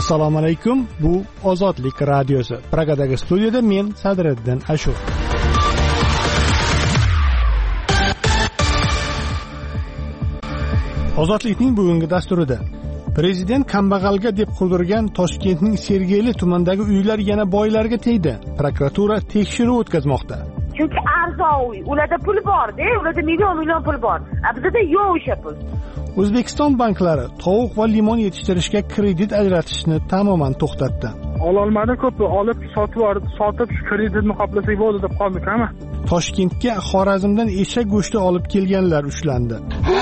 Assalomu alaykum. Bu Ozodlik radiosi. Pragadagi studiyada men Sadriddin Ashur. Ozodlikning bugungi dasturida Prezident kambag'alga deb qurdirgan Toshkentning Sergeli tumanidagi uylar yana boylarga tegdi. Prokuratura tekshiruv o'tkazmoqda. Chunki arzon uy, ularda pul bor-da, ularda million pul bor. Bizda yo'q o'sha pul. O'zbekiston banklari tovuq va limon yetishtirishga kredit ajratishni tamoman to'xtatdi. Ololmadi ko'pi, olib sotib shu kreditni qoplasak bo'ldi deb qoldik, hamma. Toshkentga Xorazmdan eshak go'shti olib kelganlar ushlandi.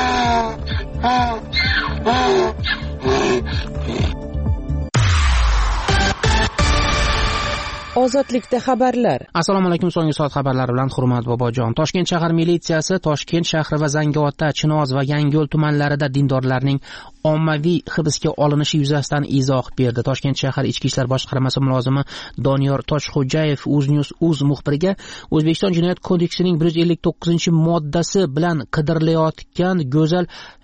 Ozodlikda xabarlar. Assalomu alaykum, so'nggi soat xabarlari bilan Hurmat Bobojon. Toshkent shahar militsiyasi Toshkent shahri va Zangiota, Chinoz va Yangiyo'l tumanlarida dindorlarning ommaviy hibsga olinishi yuzasidan izoh berdi. Toshkent shahar Ichki ishlar boshqarmasi mulozimi Doniyor Toshxo'jayev UzNews muxbiriga O'zbekiston Jinoyat kodeksining 159-moddasi bilan qidirilayotgan Go'zal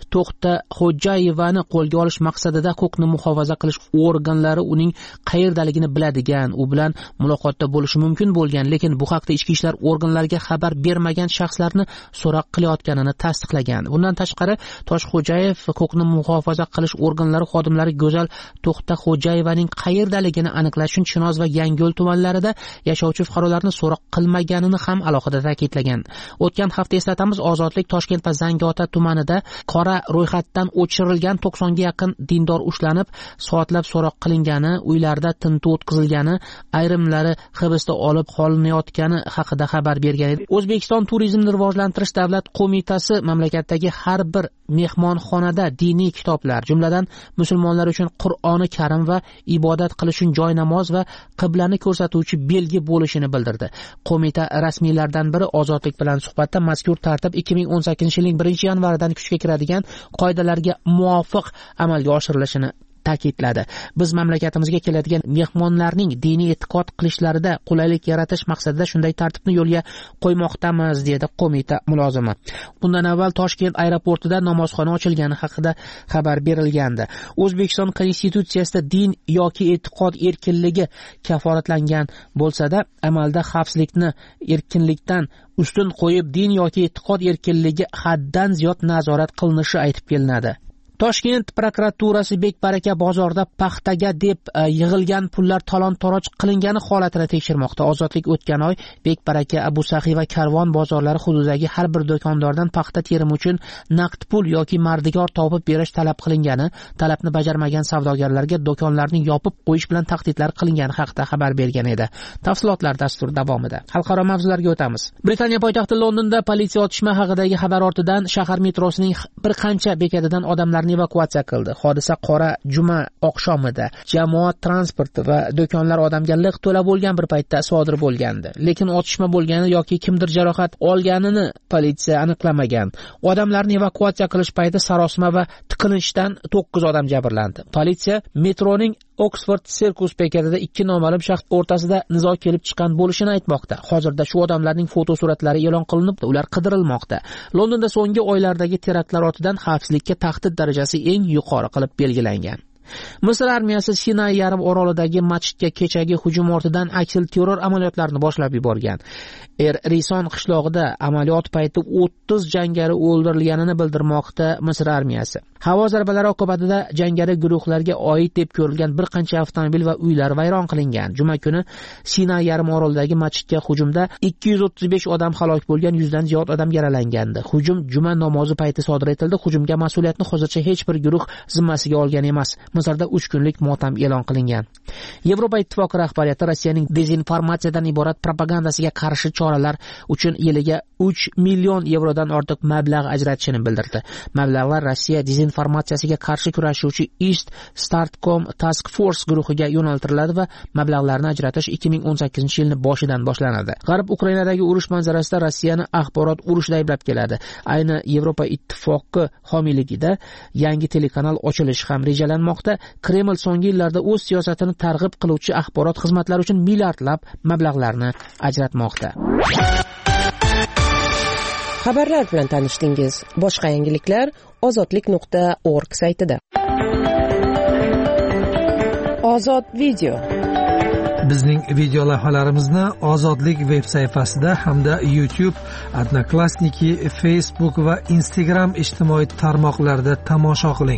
To'xtaxo'jayevani qo'lga olish maqsadida huquqni muhofaza qilish organlari uning qayerdaligini biladigan, u bilan muloqotda bo'lishi mumkin bo'lgan, lekin bu haqda ichki ishlar organlariga xabar bermagan shaxslarni so'roq qilayotganini tasdiqlagan. Bundan tashqari, Toshxo'jayev huquqni muhofaza qilish organlari xodimlari Go'zal To'xtaxo'jayevaning qayerdaligini aniqlash uchun Chinoz va Yangiyo'l tumanlarida yashovchi fuqarolarni so'roq qilmaganini ham alohida ta'kidlagan. O'tgan hafta eslatamiz, Ozodlik Toshkent va Zangiota tumanida qora ro'yxatdan o'chirilgan 90 ga yaqin dindor ushlanib, soatlab so'roq qilingani, uylarda tintuv o'tkazilgani, ayrimlari hibsda olib qolinayotgani haqida xabar bergan edi. O'zbekiston Turizmni rivojlantirish davlat qo'mitasi mamlakatdagi har bir mehmonxonada diniy kitoblar, jumladan musulmonlar uchun Qur'oni Karim va ibodat qilish uchun joy namoz va qiblani ko'rsatuvchi belgi bo'lishini bildirdi. Qo'mita rasmiylaridan biri Ozodlik bilan suhbatda mazkur tartib 2018-yilning 1-yanvaridan kuchga kiradigan qoidalarga muvofiq amalga oshirilishini ta'kidladi. Biz mamlakatimizga keladigan mehmonlarning diniy e'tiqod qilishlariga qulaylik yaratish maqsadida shunday tartibni yo'lga qo'ymoqdamiz, dedi qo'mita mulozimi. Bundan avval Toshkent aeroportida namozxona ochilgani haqida xabar berilgandi. O'zbekiston konstitutsiyasida din yoki e'tiqod erkinligi kafolatlangan bo'lsa-da, amalda xavfsizlikni erkinlikdan ustun qo'yib, din yoki e'tiqod erkinligi haddan ziyod nazorat qilinishi aytib kelinadi. Toshkent prokuraturasi Bekbaraka bozorida paxtaga deb yig'ilgan pullar talon-toroj qilingani holatini tekshirmoqda. Ozodlik o'tgan oy Bekbaraka, Abu Saxiy va Karvon bozorlari hududidagi har bir do'kondordan paxta terimi uchun naqd pul yoki mardiyor topib berish talab qilingani, talabni bajarmagan savdogarlarga do'konlarni yopib qo'yish bilan tahdidlar qilingani haqida xabar bergan edi. Tafsilotlar dastur davomida. Xalqaro mavzularga o'tamiz. Britaniya poytaxti Londonda politsiya otishma haqidagi xabar ortidan shahar metrosining bir qancha bekatidan odamlar evakuatsiya qildi. Hodisa qora juma oqshomida jamoat transporti va do'konlar odamga liq to'la bo'lgan bir paytda sodir bo'lgandi. Lekin otishma bo'lgani yoki kimdir jarohat olganini politsiya aniqlamagan. Odamlarni evakuatsiya qilish payti sarosima va tiqilinchdan 9 odam jabrlandi. Politsiya metroning Oxford Circus bekatida ikki noma'lum shaxs o'rtasida nizo kelib chiqqan bo'lishini aytmoqda. Hozirda shu odamlarning fotosuratlari e'lon qilinib, ular qidirilmoqda. Londonda so'nggi oylardagi teraktlar ortidan xavfsizlikka tahdid darajasi eng yuqori qilib belgilangan. Misr armiyasi Sinay yarim orolidagi masjidga kechagi hujum ortidan aksil terror amaliyotlarini boshlab yuborgan. Rison qishlog'ida amaliyot payti 30 jangari o'ldirilganini bildirmoqda Misr armiyasi. Havo zarbalari oqibatida jangari guruhlarga oid deb ko'rilgan bir qancha avtomobil va uylar vayron qilingan. Juma kuni Sinay yarim orolidagi masjidga hujumda 235 odam halok bo'lgan, 100 dan ziyod odam yaralangandi. Hujum juma namozi payti sodir etildi. Hujumga mas'uliyatni hozircha hech bir guruh zimmasiga olgan emas. Misrda 3 kunlik motam e'lon qilingan. Yevropa Ittifoqi rahbariyati Rossiyaning dezinformatsiyadan iborat propagandasiga qarshi choralar uchun yiliga 3 million yevrodan ortiq mablag' ajratishini bildirdi. Mablag'lar Rossiya dezinformatsiyasiga qarshi kurashuvchi East Startcom Task Force guruhiga yo'naltiriladi va mablag'larni ajratish 2018-yilning boshidan boshlanadi. G'arb Ukrainadagi urush manzarasida Rossiyani axborot urushida ayblab keladi. Ayni Yevropa Ittifoqi homiyligida yangi telekanal ochilishi ham rejalanmoqda. Kreml so'nggi yillarda o'z siyosatini targ'ib qiluvchi axborot xizmatlari uchun milliardlab mablag'larni ajratmoqda. Xabarlar bilan tanishdingiz. Boshqa yangiliklar ozodlik.org saytida. Ozod video. Bizning video lavhalarimizni Ozodlik veb sayfasida hamda YouTube, Odnoklassniki, Facebook va Instagram ijtimoiy tarmoqlarida tomosha qiling.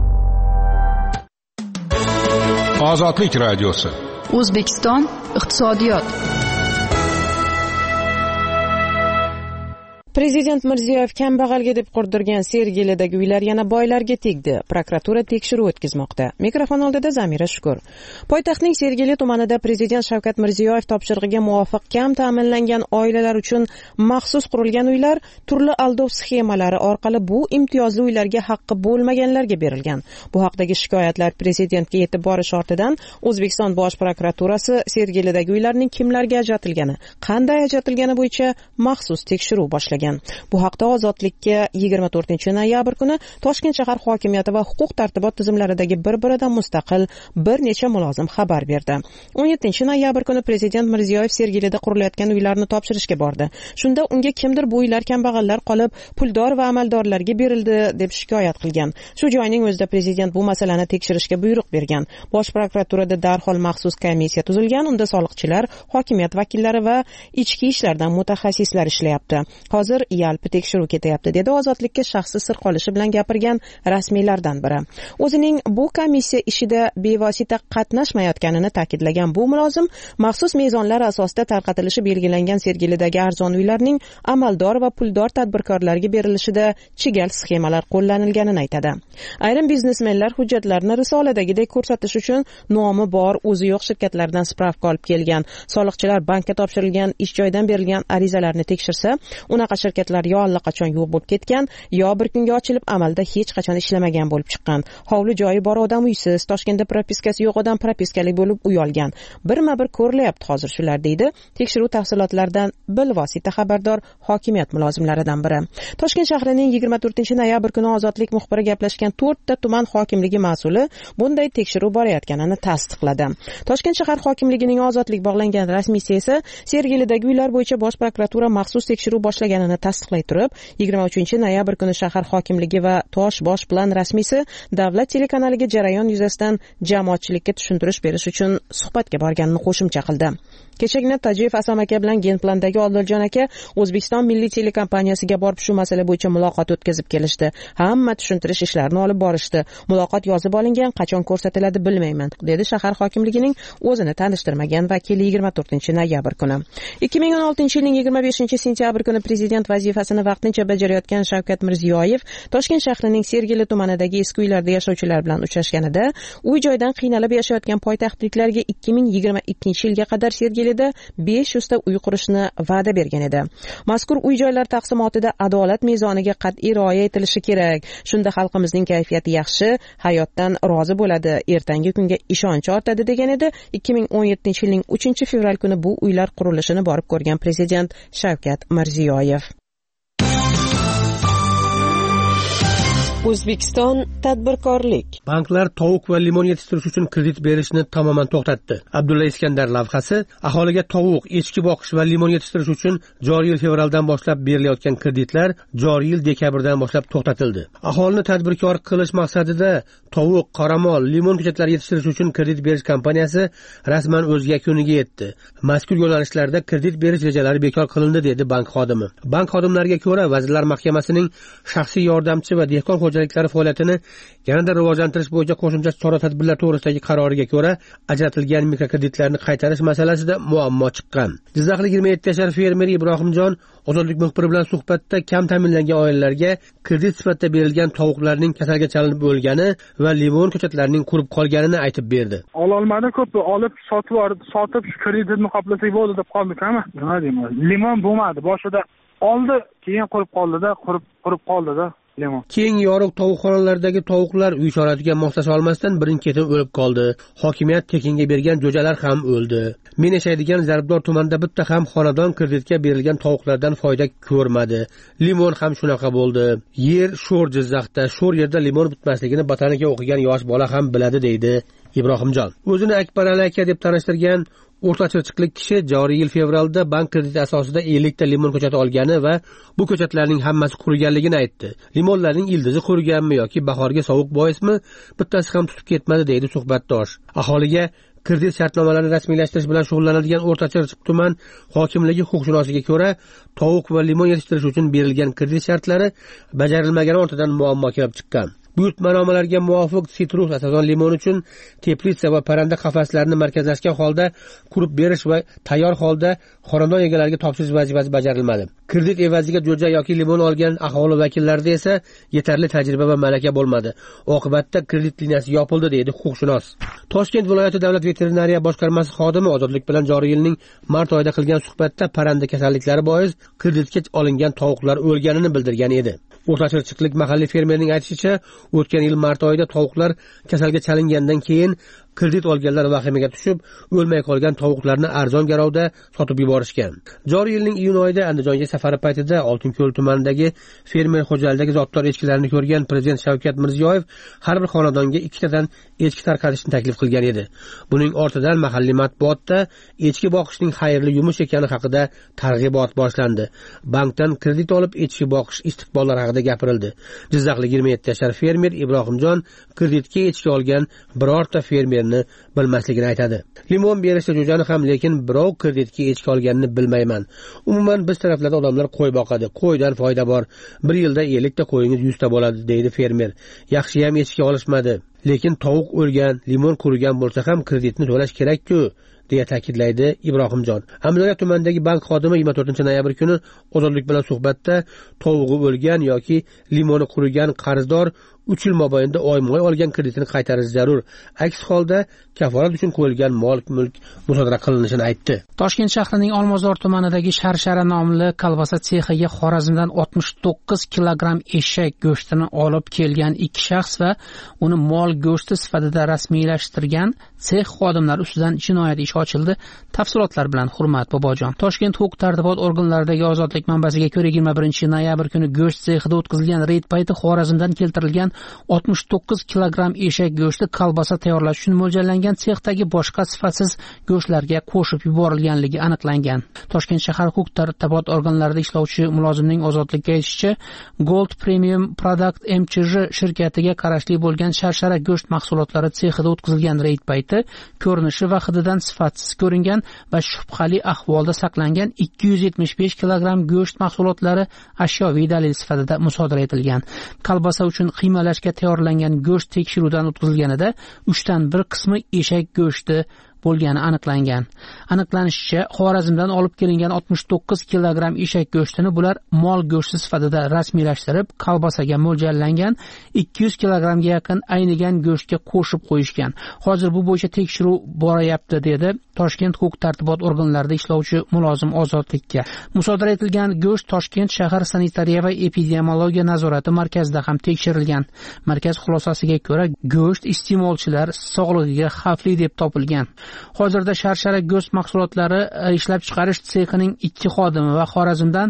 Ozodlik radiosi. O'zbekiston iqtisodiyot. Prezident Mirziyoyev kambag'alga deb qurdirgan Sergelidagi uylar yana boylarga tegdi. Prokuratura tekshiruv o'tkazmoqda. Mikrofon oldida Zamira Shukur. Poytaxtning Sergeli tumanida Prezident Shavkat Mirziyoyev topshirig'iga muvofiq kam ta'minlangan oilalar uchun maxsus qurilgan uylar turli aldov sxemalari orqali bu imtiyozli uylarga haqqi bo'lmaganlarga berilgan. Bu haqdagi shikoyatlar prezidentga yetib borish ortidan O'zbekiston Bosh prokuraturasi Sergelidagi uylarning kimlarga ajratilgani, qanday ajratilgani bo'yicha maxsus tekshiruv boshlagan. Bu haqda Ozodlikka 24-noyabr kuni Toshkent shahar hokimiyati va huquq tartibot tizimlaridagi bir-biridan mustaqil bir necha mulozim xabar berdi. 17-noyabr kuni Prezident Mirziyoyev Sergelida qurilayotgan uylarni topshirishga bordi. Shunda unga kimdir bu uylar kambag'allar qolib, puldor va amaldorlarga berildi deb shikoyat qilgan. Shu joyning o'zida prezident bu masalani tekshirishga buyruq bergan. Bosh prokuraturada darhol maxsus komissiya tuzilgan. Unda soliqchilar, hokimiyat vakillari va ichki ishlardan mutaxassislar ishlayapti. Hozir yalpi tekshiruv ketyapti, dedi Ozodlikka shaxsi sir qolishi bilan gapirgan rasmiylardan biri. O'zining bu komissiya ishida bevosita qatnashmayotganini ta'kidlagan bu mulozim maxsus mezonlar asosida tarqatilishi belgilangan Sergelidagi arzon uylarning amaldor va puldor tadbirkorlarga berilishida chigal sxemalar qo'llanilganini aytadi. Ayrim biznesmenlar hujjatlarni risoladagidek ko'rsatish uchun nomi bor, o'zi yo'q shirkatlardan spravka olib kelgan. Soliqchilar bankka topshirilgan ish joyidan berilgan arizalarni tekshirsa, unaqa shirkatlar yo allaqachon yo'q bo'lib ketgan, yo bir kunga ochilib amalda hech qachon ishlamagan bo'lib chiqqan. Hovli joyi bor odam uysiz, Toshkentda propiskasi yo'q odam propiskali bo'lib uy olgan. Birma-bir ko'rilyapti hozir shular, deydi tekshiruv tafsilotlaridan bilvosita xabardor hokimiyat mulozimlaridan biri. Toshkent shahrining 24-noyabr kuni Ozodlik muxbiri gaplashgan 4 ta tuman hokimligi mas'uli bunday tekshiruv borayotganini tasdiqladi. Toshkent shahar hokimligining Ozodlik bog'langan rasmiysi esa Sergelidagi uylar bo'yicha Bosh prokuratura maxsus tekshiruv boshlaganini tasdiqlay turib, 23-noyabr kuni shahar hokimligi va Tosh bosh plan rasmiysi davlat telekanaliga jarayon yuzasidan jamoatchilikka tushuntirish berish uchun suhbatga borganini qo'shimcha qildi. Kechagina Tajiyev Asam aka bilan Genplandagi Odiljon aka O'zbekiston milliy telekompaniyasiga borib shu masala bo'yicha muloqot o'tkazib kelishdi. Hamma tushuntirish ishlarini olib borishdi. Muloqot yozib olingan, qachon ko'rsatiladi bilmayman, dedi shahar hokimligining o'zini tanishtirmagan vakili 24-noyabr kuni. 2016-yilning 25-sentyabr kuni prezident vazifasini vaqtincha bajarayotgan Shavkat Mirziyoyev Toshkent shahrining Sergeli tumanidagi eski uylarda yashovchilar bilan uchrashganida, uy joydan qiynalib yashayotgan poytaxtliklarga 2022-yilga qadar Sergelida 500 ta uy qurishni va'da bergan edi. Mazkur uy joylar taqsimotida adolat mezoniga qat'iy rioya etilishi kerak. Shunda xalqimizning kayfiyati yaxshi, hayotdan rozi bo'ladi, ertangi kunga ishonch ortadi, degan edi 2017-yilning 3-fevral kuni bu uylar qurilishini borib ko'rgan prezident Shavkat Mirziyoyev. O'zbekiston tadbirkorlik. Banklar tovuq va limon yetishtirish uchun kredit berishni tamoman to'xtatdi. Abdulla Iskandar lavhasi aholiga tovuq, echki boqish va limon yetishtirish uchun joriy yil fevraldan boshlab berilayotgan kreditlar joriy yil dekabrdan boshlab to'xtatildi. Aholini tadbirkor qilish maqsadida tovuq, qoramol, limon ko'chatlari yetishtirish uchun kredit berish kompaniyasi rasman o'z yakuniga yetdi. Mazkur yo'nalishlarda kredit berish rejalari bekor qilindi, dedi bank xodimi. Bank xodimlariga ko'ra, Vazirlar Mahkamasining shaxsiy yordamchi va dehqon xo'jaliklari faoliyatini yanada rivojlantirish bo'yicha qo'shimcha chora-tadbirlar to'g'risidagi qaroriga ko'ra ajratilgan mikrokreditlarni qaytarish masalasida muammo chiqqan. Jizzaxlik 27 yashar fermer Ibrohimjon Ozodlik muxbiri bilan suhbatda kam ta'minlangan oilalarga kredit sifatida berilgan tovuqlarning kasalga chalinib o'lgani va limon ko'chatlarining qurib qolganini aytib berdi. Ololmadi, ko'p olib sotib shu kreditni qoplasak bo'ldi deb qoldik-mi? Nima deyman? Limon bo'lmadi. Boshida oldi, keyin qurib qoldi-da. Keng yoriq tovuqxonalardagi tovuqlar uy sharoitiga moslasha olmasdan birin-ketin o'lib qoldi. Hokimiyat tekinga bergan jo'jalar ham o'ldi. Men yashaydigan Zarbdor tumanida bitta ham xonadon kreditga berilgan tovuqlardan foyda ko'rmadi. Limon ham shunaqa bo'ldi. Yer sho'r Jizzaxda, sho'r yerda limon bitmasligini botanika o'qigan yosh bola ham biladi, deydi Ibrohimjon. O'zini Akbar aka deb tanishtirgan O'rta Chirchiqlik kishi joriy yil fevralda bank krediti asosida 50 ta limon ko'chati olgani va bu ko'chatlarning hammasi quriganligini aytdi. Limonlarning ildizi quriganmi yoki bahorga sovuq boismi, bittasi ham tutib ketmadi deydi suhbatdosh. Aholiga kredit shartnomalarini rasmiylashtirish bilan shug'ullanadigan O'rta Chirchiq tuman hokimligi huquqshunosliga ko'ra, tovuq va limon yetishtirish uchun berilgan kredit shartlari bajarilmagani ortidan muammo kelib chiqqan. Buyurtmanomalarga muvofiq sitrus asosan limon uchun teplitsa va parranda qafaslarini markazlashgan holda qurib berish va tayyor holda xonadon egalariga topshirish vazifasi bajarilmadi. Kredit evaziga jo'ja yoki limon olgan aholi vakillarida esa yetarli tajriba va malaka bo'lmadi. Oqibatda kredit liniyasi yopildi deydi huquqshunos. Toshkent viloyati davlat veterinariya boshqarmasi xodimi Ozodlik bilan joriy yilning mart oyida qilgan suhbatda parranda kasalliklari bois kreditga olingan tovuqlar o'lganini bildirgan edi. O'rta Chirchiqlik mahalliy fermerning aytishicha, o'tgan yil mart oyida tovuqlar kasalga chalingandan keyin kredit olganlar vahimaga tushib, o'lmay qolgan tovuqlarni arzon garovda sotib yuborishgan. Joriy yilning iyun oyida Andijonga safari paytida Oltinko'l tumanidagi fermer xo'jaligidagi zotdor echkilarni ko'rgan Prezident Shavkat Mirziyoyev har bir xonadonga 2 tadan echki tarqatishni taklif qilgan edi. Buning ortidan mahalliy matbuotda echki boqishning xayrli yumush ekani haqida targ'ibot boshlandi. Bankdan kredit olib echki boqish istiqbollari haqida gapirildi. Jizzaxlik 27 yashar fermer Ibrohimjon kreditga echki olgan birorta fermer bilmasligini aytadi. Limon berishda jo'jani ham, lekin birov kreditga echki olganini bilmayman. Umuman biz taraflarda odamlar qo'y boqadi. Qo'ydan foyda bor. Bir yilda 50 ta qo'yingiz 100 ta bo'ladi deydi fermer. Yaxshi ham echki olishmadi. Lekin tovuq o'lgan, limon qurigan bo'lsa ham kreditni to'lash kerak-ku, deya ta'kidlaydi Ibrohimjon. Amudaryo tumanidagi bank xodimi 24-noyabr kuni Ozodlik bilan suhbatda tovug'i o'lgan yoki limoni qurigan qarzdor 3 yil mobaynida oyma-oy olgan kreditini qaytarish zarur. Aks holda kafolat uchun qo'yilgan mol-mulk musodara qilinishini aytdi. Toshkent shahrining Olmazor tumanidagi Sharshara nomli kolbasa sexiga Xorazmdan 69 kilogramm eshak go'shtini olib kelgan 2 shaxs va uni mol go'shti sifatida rasmiylashtirgan sex xodimlari ustidan jinoyat ishi ochildi. Tafsilotlar bilan Hurmat Bobojon. Toshkent huquq-tartibot organlaridagi Ozodlik manbasiga ko'ra 21-noyabr kuni go'sht sexida o'tkazilgan reyd payti Xorazmdan keltirilgan 69 kilogramm eshak go'shti kolbasa tayyorlash uchun mo'ljallangan sexdagi boshqa sifatsiz go'shtlarga qo'shib yuborilganligi aniqlangan. Toshkent shahar huquq-tartibot organlarida ishlovchi mulozimning Ozodlikka aytishicha, Gold Premium Product MChJ shirkatiga qarashli bo'lgan Sharshara go'sht mahsulotlari sexida o'tkazilgan reyd payti ko'rinishi va hididan sifatsiz ko'ringan va shubhali ahvolda saqlangan 275 kilogramm go'sht mahsulotlari ashyoviy dalil sifatida musodara etilgan. Kolbasa uchun qiymalashga tayyorlangan go'sht tekshiruvdan o'tkazilganida 3 dan 1 qismi eshak go'shti bo'lgani aniqlangan. Aniqlanishicha, Xorazmdan olib kelingan 69 kilogramm eshak go'shtini bular mol go'shti sifatida rasmiylashtirib, kolbasaga mo'ljallangan 200 kilogrammga yaqin aynigan go'shtga qo'shib qo'yishgan. Hozir bu bo'yicha tekshiruv borayapti, dedi Toshkent huquq-tartibot organlarida ishlovchi mulozim Ozodlikka. Musodara etilgan go'sht Toshkent shahar sanitariya va epidemiologiya nazorati markazida ham tekshirilgan. Markaz xulosasiga ko'ra, go'sht iste'molchilar sog'lig'iga xavfli deb topilgan. Hozirda Sharshara go'sht mahsulotlari ishlab chiqarish sexining 2 xodimi va Xorazmdan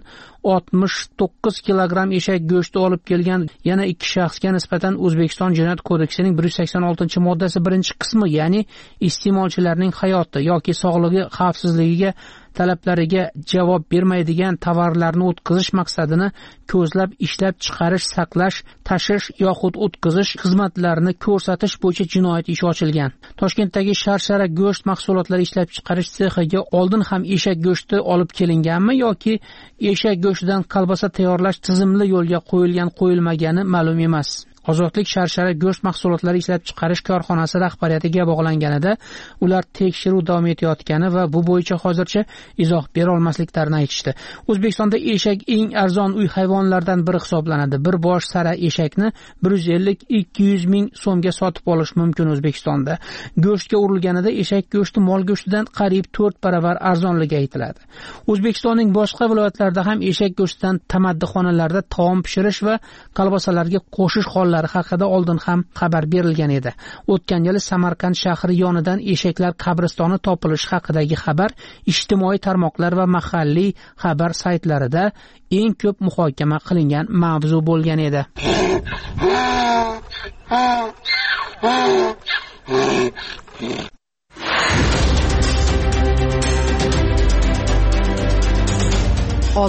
69 kilogramm eshak go'shti olib kelgan yana 2 shaxsga nisbatan O'zbekiston Jinoyat kodeksining 186-moddasi 1-qismi, ya'ni iste'molchilarning hayoti yoki sog'lig'i xavfsizligiga talablariga javob bermaydigan tovarlarni o'tkazish maqsadini ko'zlab ishlab chiqarish, saqlash, tashish yoxud o'tkazish xizmatlarini ko'rsatish bo'yicha jinoyat ishi ochilgan. Toshkentdagi Sharshara go'sht mahsulotlari ishlab chiqarish sexiga oldin ham eshak go'shti olib kelinganmi yoki eshak go'shtidan kolbasa tayyorlash tizimli yo'lga qo'yilmagani ma'lum emas. Ozodlik Sharshara go'sht mahsulotlari ishlab chiqarish korxonasi rahbariyatiga bog'langanida ular tekshiruv davom etayotgani va bu bo'yicha hozircha izoh bera olmasliklarini aytishdi. O'zbekistonda eshak eng arzon uy hayvonlaridan biri hisoblanadi. Bir bosh sara eshakni 150-200 ming so'mga sotib olish mumkin O'zbekistonda. Go'shtga urilganida eshak go'shti mol go'shtidan qariyb 4 baravar arzonligi aytiladi. O'zbekistonning boshqa viloyatlarida ham eshak go'shtidan tamaddixonalarda taom pishirish va kolbasalarga qo'shish haqida oldin ham xabar berilgan edi. O'tgan yili Samarqand shahri yonidan eshaklar qabristoni topilishi haqidagi xabar ijtimoiy tarmoqlar va mahalliy xabar saytlarida eng ko'p muhokama qilingan mavzu bo'lgan edi.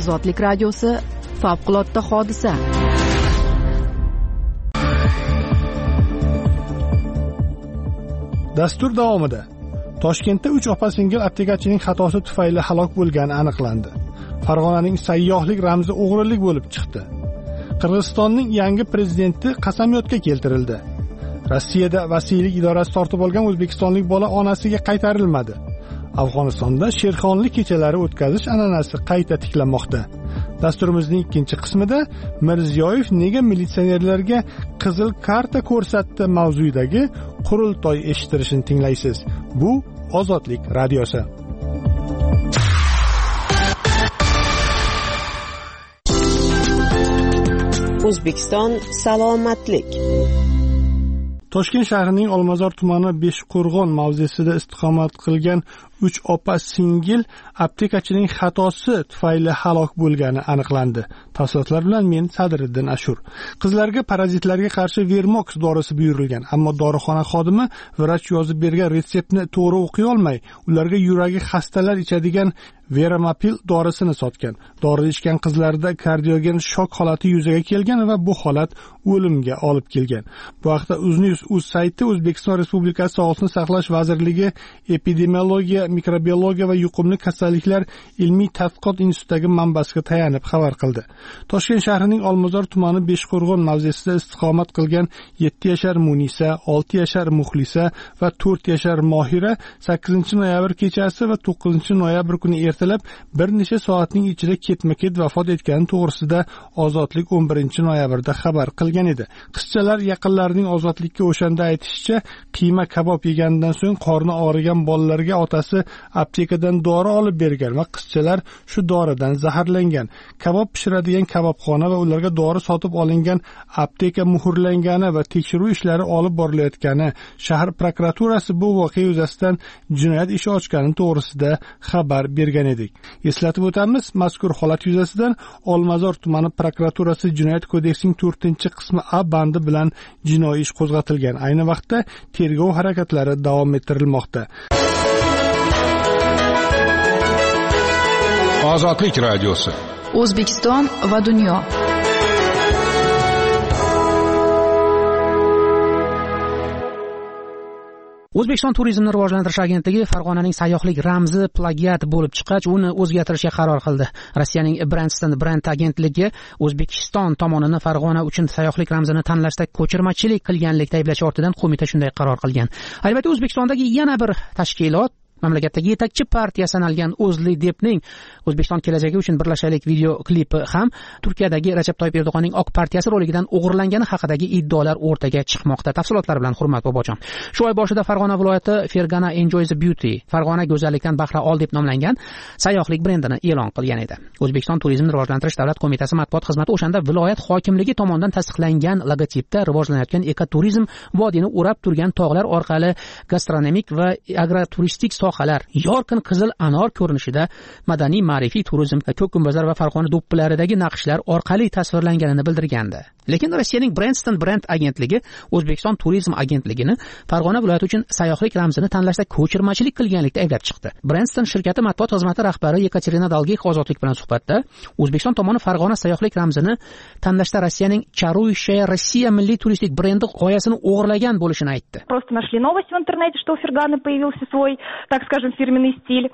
Ozodlik radiosi favqulodda hodisa. Dastur davomida Toshkentda 3 opa-singil aptekachining xatosi tufayli halok bo'lgani aniqlandi. Farg'onaning sayyohlik ramzi o'g'rilik bo'lib chiqdi. Qirg'izistonning yangi prezidenti qasamyodga keltirildi. Rossiyada vasiylik idorasi tortib olgan o'zbekistonlik bola onasiga qaytarilmadi. Afg'onistonda sherxonlik kechalari o'tkazish an'anasi qayta tiklanmoqda. Dasturimizning ikkinchi qismida Mirziyoyev nega militsionerlarga qizil karta ko'rsatdi mavzuidagi qurultoy eshittirishini tinglaysiz. Bu Ozodlik radiosi. O'zbekiston salomatlik. Toshkent shahrining Olmazor tumani Beshqo'rg'on mavzesida istiqomat qilgan 3 opa-singil aptekachining xatosi tufayli halok bo'lgani aniqlandi. Tafsilotlar bilan men Sadriddin Ashur. Qizlarga parazitlarga qarshi Vermox dorisi buyurilgan, ammo dorixona xodimi vrach yozib bergan retseptni to'g'ri o'qiy olmay, ularga yuragi xastalar ichadigan Veramapil dorisini sotgan. Dori ichgan qizlarda kardiogen shok holati yuzaga kelgan va bu holat o'limga olib kelgan. Bu haqda UzNews sayti O'zbekiston Respublikasi Sog'liqni saqlash vazirligi epidemiologiya, mikrobiologiya va yuqumli kasalliklar ilmiy tadqiqot institutiga manbasiga tayanib xabar qildi. Toshkent shahrining Olmazor tumani Beshqo'rg'on mavzesida istiqomat qilgan 7 yashar Munisa, 6 yashar Muxlisa va 4 yashar Mohira 8-noyabr kechasi va 9-noyabr kuni ertalab bir necha soatning ichida ketma-ket vafot etgani to'g'risida Ozodlik 11-noyabrda xabar qilgan edi. Qizchalar yaqinlarining Ozodlikka o'shanda aytishicha, qiyma kabob yeganidan so'ng qorni og'rigan bolalarga otasi aptekadan dori olib bergan va qizchalar shu doridan zaharlangan. Kabob pishiradigan kabobxona va ularga dori sotib olingan apteka muhrlangani va tekshiruv ishlari olib borilayotgani, shahar prokuraturasi bu voqea yuzasidan jinoyat ishi ochgani to'g'risida xabar bergan edik. Eslatib o'tamiz, mazkur holat yuzasidan Olmazor tumani prokuraturasi Jinoyat kodeksining 4-qismi A bandi bilan jinoiy ish qo'zg'atilgan. Ayni vaqtda tergov harakatlari davom ettirilmoqda. Ozodlik radiosi. O'zbekiston va dunyo. O'zbekiston turizmni rivojlantirish agentligi Farg'onaning sayyohlik ramzi plagiat bo'lib chiqqach, uni o'zgartirishga qaror qildi. Rossiyaning Brandston brend agentligi O'zbekiston tomonini Farg'ona uchun sayyohlik ramzini tanlashda ko'chirmachilik qilganlikda ayblash ortidan qo'mita shunday qaror qilgan. Albatta, O'zbekistondagi yana bir tashkilot mamlakatdagi yetakchi partiya sanalgan O'zLiDepning O'zbekiston kelajagi uchun birlashaylik video klipi ham Turkiyadagi Rajab Toyyib Erdo'g'onning oq partiyasi roligidan o'g'irlangani haqidagi iddaolar o'rtaga chiqmoqda. Tafsilotlar bilan Hurmat Bobojon. Shu oy boshida Farg'ona viloyati Fergana Enjoy the Beauty, Farg'ona go'zallikdan bahra ol deb nomlangan sayyohlik brendini e'lon qilgan edi. O'zbekiston turizmni rivojlantirish davlat qo'mitasi matbuot xizmati o'shanda viloyat hokimligi tomonidan tasdiqlangan logotipda rivojlanayotgan ekoturizm, vodiyni o'rab turgan tog'lar orqali gastronomik va agroturistik sohalar, yorqin qizil anor ko'rinishida madaniy ma'rifiy turizm, ko'k gumbazlar va Farg'ona do'ppilaridagi naqshlar orqali tasvirlanganini bildirgandi. Lekin Rossiyaning Brandston brend agentligi O'zbekiston turizm agentligini Farg'ona viloyati uchun sayyohlik ramzini tanlashda ko'chirmachilik qilganlikda ayblab chiqdi. Brandston shirkati matbuot xizmati rahbari Yekaterina Dalgix Ozodlik bilan suhbatda O'zbekiston tomoni Farg'ona sayyohlik ramzini tanlashda Rossiyaning Чарующая Россия milliy turistik brendi g'oyasini o'g'irlagan bo'lishini aytdi. Просто нашли новость в интернете, что у Ферганы появился свой, так скажем, фирменный стиль.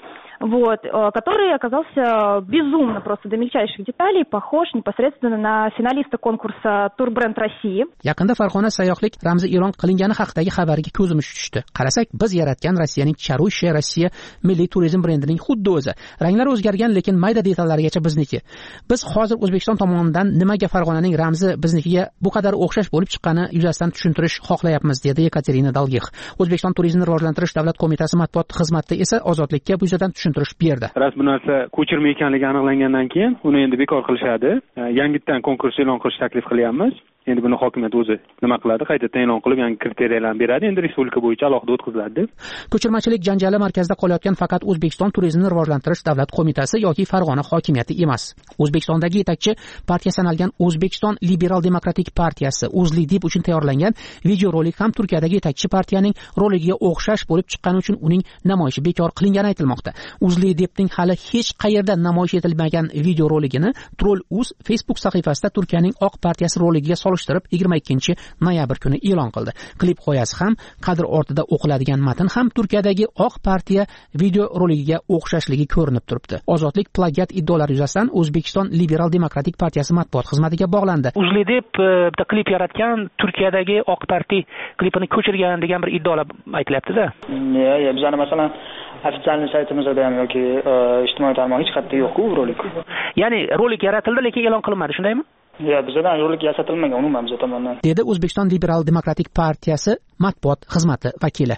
Который оказался безумно просто до мельчайших деталей похож непосредственно на финалиста конкурса Турбренд России. Yaqinda Farg'ona sayyohlik ramzi e'lon qilingani haqidagi xabarga ko'zimiz tushdi. Qarasak, biz yaratgan Rossiyaning Чарующая Россия milliy turizm brendining xuddi o'zi. Ranglar o'zgargan, lekin mayda detallarigacha bizniki. Biz hozir O'zbekiston tomonidan nimaga Farg'onaning ramzi biznikiga bu qadar o'xshash bo'lib chiqqani yuzasidan tushuntirish xohlayapmiz, dedi Yekaterina Dalgix. O'zbekiston turizmni rivojlantirish davlat qo'mitasi matbuot xizmati esa Ozodlikka bu yuzasidan tushuntirish berdi. Ras bu narsa ko'chirma ekanligi aniqlangandan keyin uni endi bekor qilishadi. Yangitdan konkurs e'lon qilish taklif qilyapmiz. endi buni hokimiyat o'zi nima qiladi, qaytadan e'lon qilib yangi kriteriyalarni beradi, endi respublika bo'yicha alohida o'tkaziladi. Ko'chirmachilik janjali markazida qolayotgan faqat O'zbekiston turizmni rivojlantirish davlat qo'mitasi yoki Farg'ona hokimiyati emas. O'zbekistondagi yetakchi partiya sanalgan O'zbekiston Liberal Demokratik partiyasi O'zLiDeP uchun tayyorlangan videorolik ham Turkiyadagi yetakchi partiyaning roligiga o'xshash bo'lib chiqqani uchun uning namoyishi bekor qilingani aytilmoqda. O'zLiDePning hali hech qayerda namoyish etilmagan videoroligini Troll.uz Facebook sahifasida Turkiyaning oq partiyasi roligiga solishtirib 22-noyabr kuni e'lon qildi. Klip g'oyasi ham, kadr ortida o'qiladigan matn ham Turkiyadagi oq partiya videoroligiga o'xshashligi ko'rinib turibdi. Ozodlik plagiat iddaolari yuzasidan O'zbekiston Liberal Demokratik partiyasi matbuot xizmatiga bog'landi. O'zLiDeP bitta klip yaratgan, Turkiyadagi oq partiya klipini ko'chirgan degan bir iddaolar aytilyapti-da. Bizning masalan ofitsial saytimizda ham yoki ijtimoiy tarmoq hech qayerda yo'q-ku rolik. Ya'ni rolik yaratildi, lekin e'lon qilinmadi, shundaymi? Bizdan rolik yasatilmagan umuman biz tomonidan. Dedi O'zbekiston Liberal Demokratik partiyasi matbuot xizmati vakili.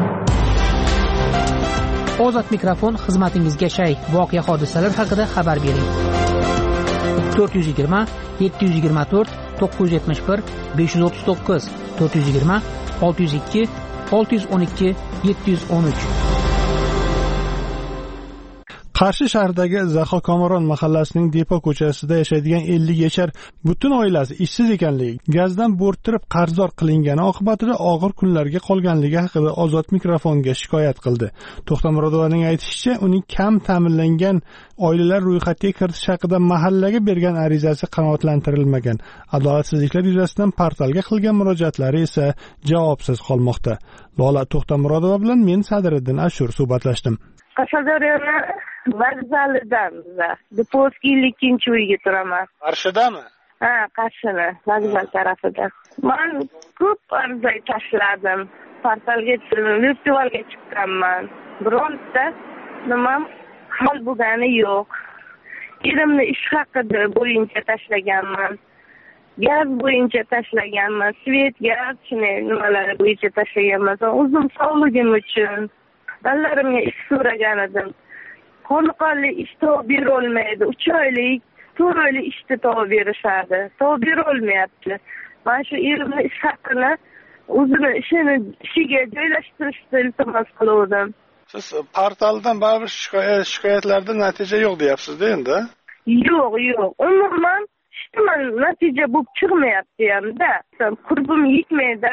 Ozod mikrofon xizmatingizga shay. Voqea hodisalar haqida xabar bering. 420 724 971 539 420 602 612 713. Qarshi shahridagi Zaxo Komoron mahallasining Depo ko'chasida yashaydigan 50 yashar butun oilasi ishsiz ekanligi, gazdan bo'rttirib qarzdor qilingani oqibatida og'ir kunlarga qolganligi haqida Ozod mikrofonga shikoyat qildi. To'xtamurodovaning aytishicha, uning kam ta'minlangan oilalar ro'yxatiga kiritish haqida mahallaga bergan arizasi qanoatlantirilmagan. Adolatsizliklar yuzasidan portalga qilgan murojaatlari esa javobsiz qolmoqda. Lola To'xtamurodova bilan men Sadiriddin Ashur suhbatlashdim. Qashqadaryoda vokzalidan Depovskiy 2-uyga turaman. Qarshidami? Ha, Qarshida, vokzal tarafida. Men ko'p arza tashladim. Portalga, virtualga chiqqanman. Bironta nima hal bo'lgani yo'q. Erimni ish haqi bo'yicha tashlaganman. Gaz bo'yicha tashlaganman. Svet, gaz, nimalar bo'yicha tashlaganman. O'zim sog'ligim uchun Ballarimga ish so'ragan edim. Qoniqarli ish topib bera olmaydi. 3 oylik, 4 oylik ishni topib berishadi. Topib bera olmayapti. Men shu erimni ish haqini o'zini ishiga joylashtirishni iltimos qildim. Siz portaldan baribir shikoyatlarda natija yo'q deyapsiz-da endi? Yo'q. Umuman natija bo'lib chiqmayapti hamda. Qurbim yetmaydi,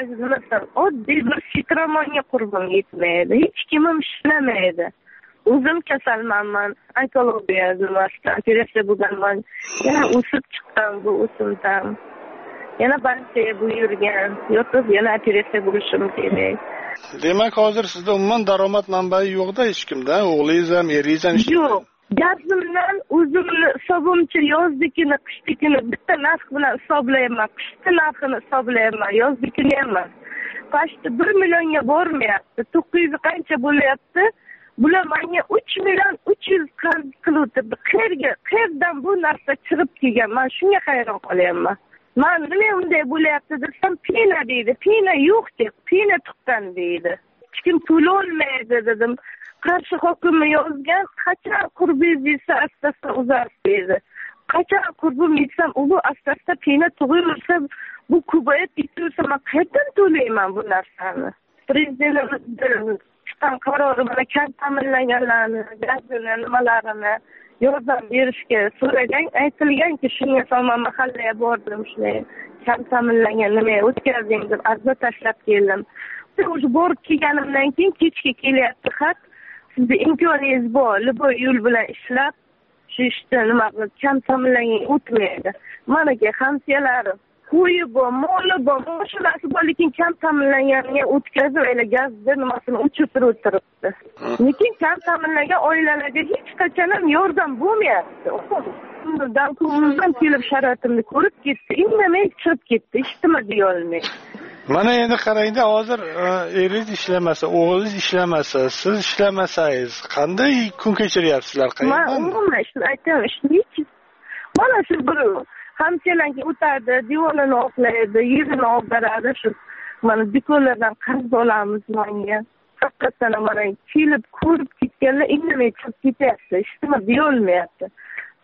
oddiy bir Citroenga qurbim yetmaydi. Hech kimim ishlamaydi. O'zim kasalmanman, onkologiya zimmasidan operatsiya bo'lganman. Yana o'sib chiqqan bu o'simdan. Yana barchaga buyurgan, yotib yana operatsiya bo'lishim kerak. Demak, hozir sizda umuman daromad manbai yo'q-da hech kimda, o'g'lingiz ham, eringiz ham yo'q. Gazimdan o'zimni hisobimcha yozdikini, qishdikini bitta narx bilan hisoblayman. Qishda narxini hisoblayman, yozdikini emas. Qashda 1 millionga bormayapti. 900 qancha bo'lyapti? Bular menga 3 million 300 qarz qiluvdi. Qayerdan bu narsa chiqib kelgan? Men shunga hayron qolyapman. Men nima unday bo'lyapti desam, pina deydi. Pina yo'q deb, pina tuqqan deydi. Hech kim pul olmaydi dedim. Qarshi hokimi yozgan, qachon qurbingiz yetsa asta-asta uzatib berdi. Qachon qurbim yetsam, u asta-asta pina tug'ilsa, bu ko'payib ketsa, men qayerdan to'layman bu narsani? Prezidentimiz chiqqan qarori bilan kam ta'minlanganlarni, gazini, nimalarini yordam berishga so'ragan, aytilganki, shunga so'ma mahallaga bordim, shunday kam ta'minlangan nima o'tkazing deb arza tashlab keldim. O'sha borib kelganimdan keyin kechga kelyapti xat. Sizda imkoningiz bor, liboy yo'l bilan ishlab, shu ishda nima qilib kam ta'minlangan o'tmaydi. Managa hamsiyalarim qo'yi bor, moli bor, mashinasi bor, lekin kam ta'minlanganiga o'tkazib, gazni nimasini o'chirib o'tiribdi. Lekin kam ta'minlangan oilalarga hech qachon ham yordam bo'lmayapti. Davlatimizdan kelib sharoitimni ko'rib ketdi, indamay chiqib ketdi, ishtima deya olmaydi. Mana endi qarangda, hozir eringiz ishlamasa, o'g'lingiz ishlamasa, siz ishlamasangiz, qanday kun kechiryapsizlar? Men umuman aytaman, mana shu bir hamsiyalarga o'tadi, devonini oqlaydi, yerini olib beradi, shu mana do'konlardan qarz olamiz menga. Haqiqatan mana kelib ko'rib ketganlar indamay chiqib ketyapti, ishtima deya olmayapti.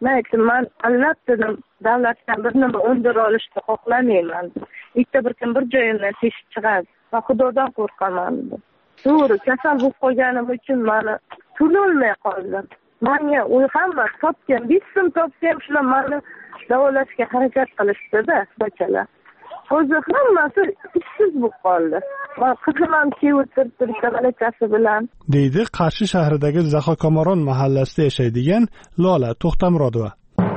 Men aytdim, man albatta davlatdan bir nima undir olishni xohlamayman. Bir kun bir joyimdan teshib chiqadi. Men Xudodan qo'rqaman. To'g'ri, kasal bo'lib qolganim uchun meni to'lolmay qoldim. Menga hamma topgan, 5 so'm topgan shular meni davolashga harakat qilishdi-da, bachalar. Hozir hammasi ishsiz bo'lib qoldi. Men qizim ham o'tiribdi bolakasi bilan. Deydi Qarshi shahridagi Zaxokomoron mahallasida yashaydigan Lola To'xtamurodova.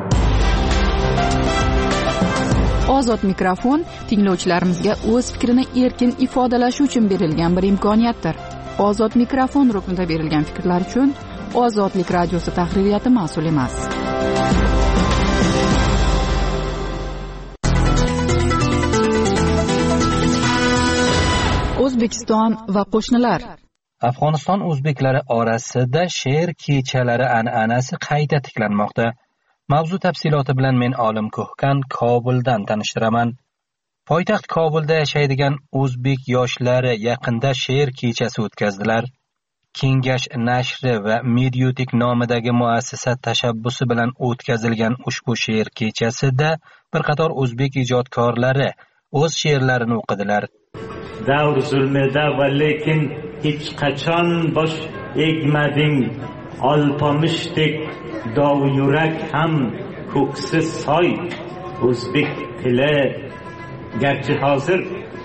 Ozod mikrofon tinglovchilarimizga o'z fikrini erkin ifodalashi uchun berilgan bir imkoniyatdir. Ozod mikrofon ruknida berilgan fikrlar uchun Ozodlik radiosi tahririyati mas'ul emas. O'zbekiston va qo'shnilar. Afg'oniston o'zbeklari orasida she'r kechalari an'anasi qayta tiklanmoqda. Mavzu tafsiloti bilan men Olim Ko'hkan Kobuldan tanishtiraman. Poytaxt Kobulda yashaydigan o'zbek yoshlari yaqinda she'r kechasi o'tkazdilar. Kengash nashri va Mediotek nomidagi muassasa tashabbusi bilan o'tkazilgan ushbu she'r kechasida bir qator o'zbek ijodkorlari o'z she'rlarini o'qidilar. Davr zulmida va lekin hech qachon bosh egmading, olpomishdek dov yurak ham ko'ksi soy. O'zbek tili garchi hozir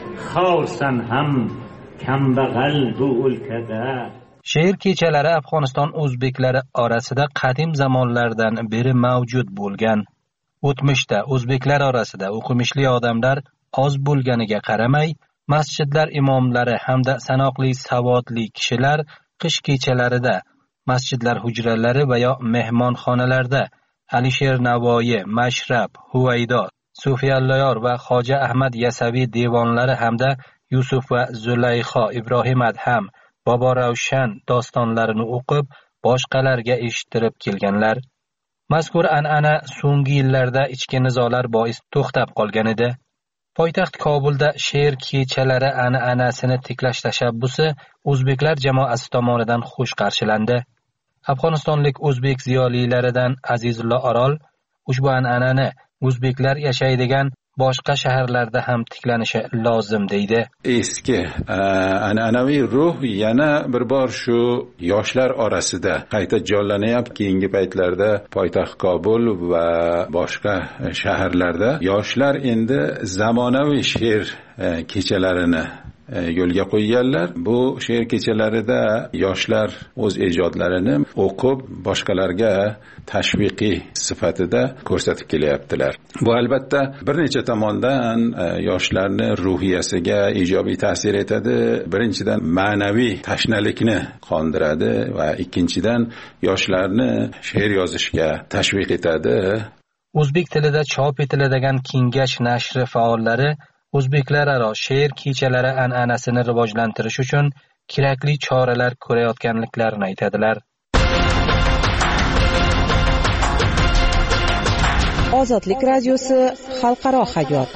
xorsan ham kambag'al bu o'lkada. She'r kechalari Afg'oniston o'zbeklari orasida qadim zamonlardan beri mavjud bo'lgan. O'tmishda o'zbeklar orasida o'qimishli odamlar oz bo'lganiga qaramay, masjidlar imomlari hamda sanoqli savodli kishilar qish kechalarida masjidlar hujralari va yo mehmonxonalarda Alisher Navoiy, Mashrab, Huvaydo, Sufyalloyor va Xoja Ahmad Yasaviy devonlari hamda Yusuf va Zulayxo, Ibrohim Adham, Bobo Ravshan dostonlarini o'qib, boshqalarga eshittirib kelganlar. Mazkur an'ana so'nggi yillarda ichki nizolar bois to'xtab qolgan edi. Poytaxt Kobulda she'r kechalari an'anasini tiklash tashabbusi o'zbeklar jamoasi tomonidan xush qarshilandi. Afg'onistonlik o'zbek ziyolilaridan Azizullo Orol ushbu an'anani o'zbeklar yashaydigan boshqa shaharlarda ham tiklanishi lozim deydi. Eski an'anaviy ruh yana bir bor shu yoshlar orasida qayta jonlanyapti. Keyingi paytlarda poytaxt Kobul va boshqa shaharlarda yoshlar endi zamonaviy she'r kechalarini yo'lga qo'yganlar. Bu she'r kechalarida yoshlar o'z ijodlarini o'qib, boshqalarga tashviqiy sifatida ko'rsatib kelyaptilar. Bu albatta bir necha tomondan yoshlarni ruhiyasiga ijobiy ta'sir etadi. Birinchidan ma'naviy tashnalikni qondiradi va ikkinchidan yoshlarni she'r yozishga tashviq etadi. O'zbek tilida chop etiladigan Kengash nashri faollari o'zbeklararo she'r kechalari an'anasini rivojlantirish uchun kerakli choralar ko'rayotganliklarini aytadilar. Ozodlik radiosi xalqaro hayot.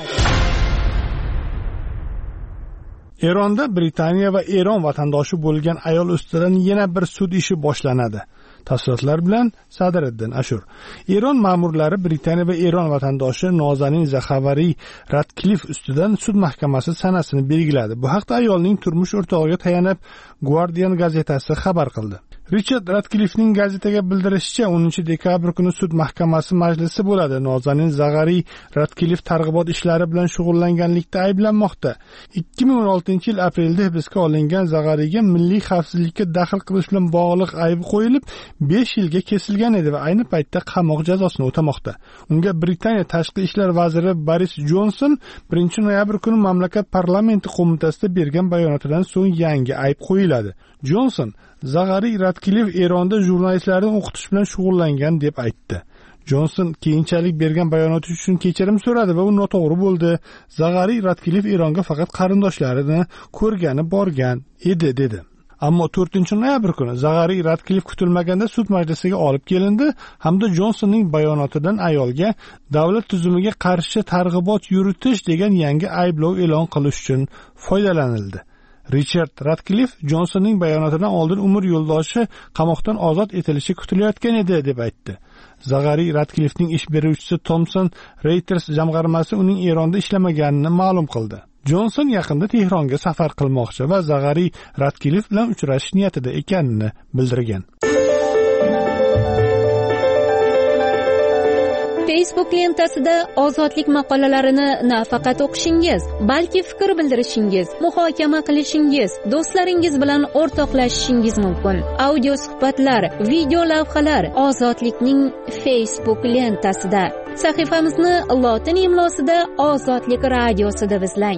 Eronda Britaniya va Eron vatandoshi bo'lgan ayol ustidan yana bir sud ishi boshlanadi. Tafsilotlar bilan Sadriddin Ashur. Eron ma'murlari Britaniya va Eron vatandoshi Nozanin Zaxavari Radcliff ustidan sud mahkamasi sanasini belgiladi. Bu haqda ayolning turmush o'rtog'iga tayanib Guardian gazetasi xabar qildi. Richard Radcliffning gazetaga bildirishicha 10 dekabr kuni sud mahkamasi majlisi bo'ladi. Nozanin Zaxavari Radcliff targ'ibot ishlari bilan shug'ullanganlikda ayblanmoqda. 2016-yil aprelda hibsga olingan Zaxariga milliy xavfsizlikka daxl qilish bilan bog'liq ayb qo'yilib 5 yilga kesilgan edi va ayni paytda qamoq jazosini o'tamoqda. Unga Britaniya tashqi ishlar vaziri Boris Johnson 1-noyabr kuni mamlakat parlamenti qo'mitasida bergan bayonotidan so'ng yangi ayb qo'yiladi. Johnson Zaxari Radcliffe Eronda jurnalistlarni o'qitish bilan shug'ullangan deb aytdi. Johnson keyinchalik bergan bayonoti uchun kechirim so'radi va u noto'g'ri bo'ldi. Zaxari Radcliffe Eronga faqat qarindoshlarini ko'rgani borgan edi dedi. Ammo 4-noyabr kuni Zaxari Radcliffe kutilmaganda sud majlisiga olib kelindi hamda Johnsonning bayonotidan ayolga davlat tuzumiga qarshi targ'ibot yuritish degan yangi ayblov e'lon qilish uchun foydalanildi. Richard Radcliffe Jonsonning bayonotidan oldin umr yo'ldoshi qamoqdan ozod etilishi kutilayotgan edi deb aytdi. Zag'ari Radcliffening ish beruvchisi Thomson Reuters jamg'armasi uning Eronda ishlamaganini ma'lum qildi. Jonson yaqinda Tehronga safar qilmoqchi va Zag'ari Radcliffe bilan uchrashish niyatida ekanini bildirgan. Facebook lentasida ozodlik maqolalarini nafaqat o'qishingiz, balki fikr bildirishingiz, muhokama qilishingiz, do'stlaringiz bilan o'rtoqlashishingiz mumkin. Audio suhbatlar, video lavhalar ozodlikning Facebook lentasida. Sahifamizni lotin imlosida Ozodlik radiosi deb izlang.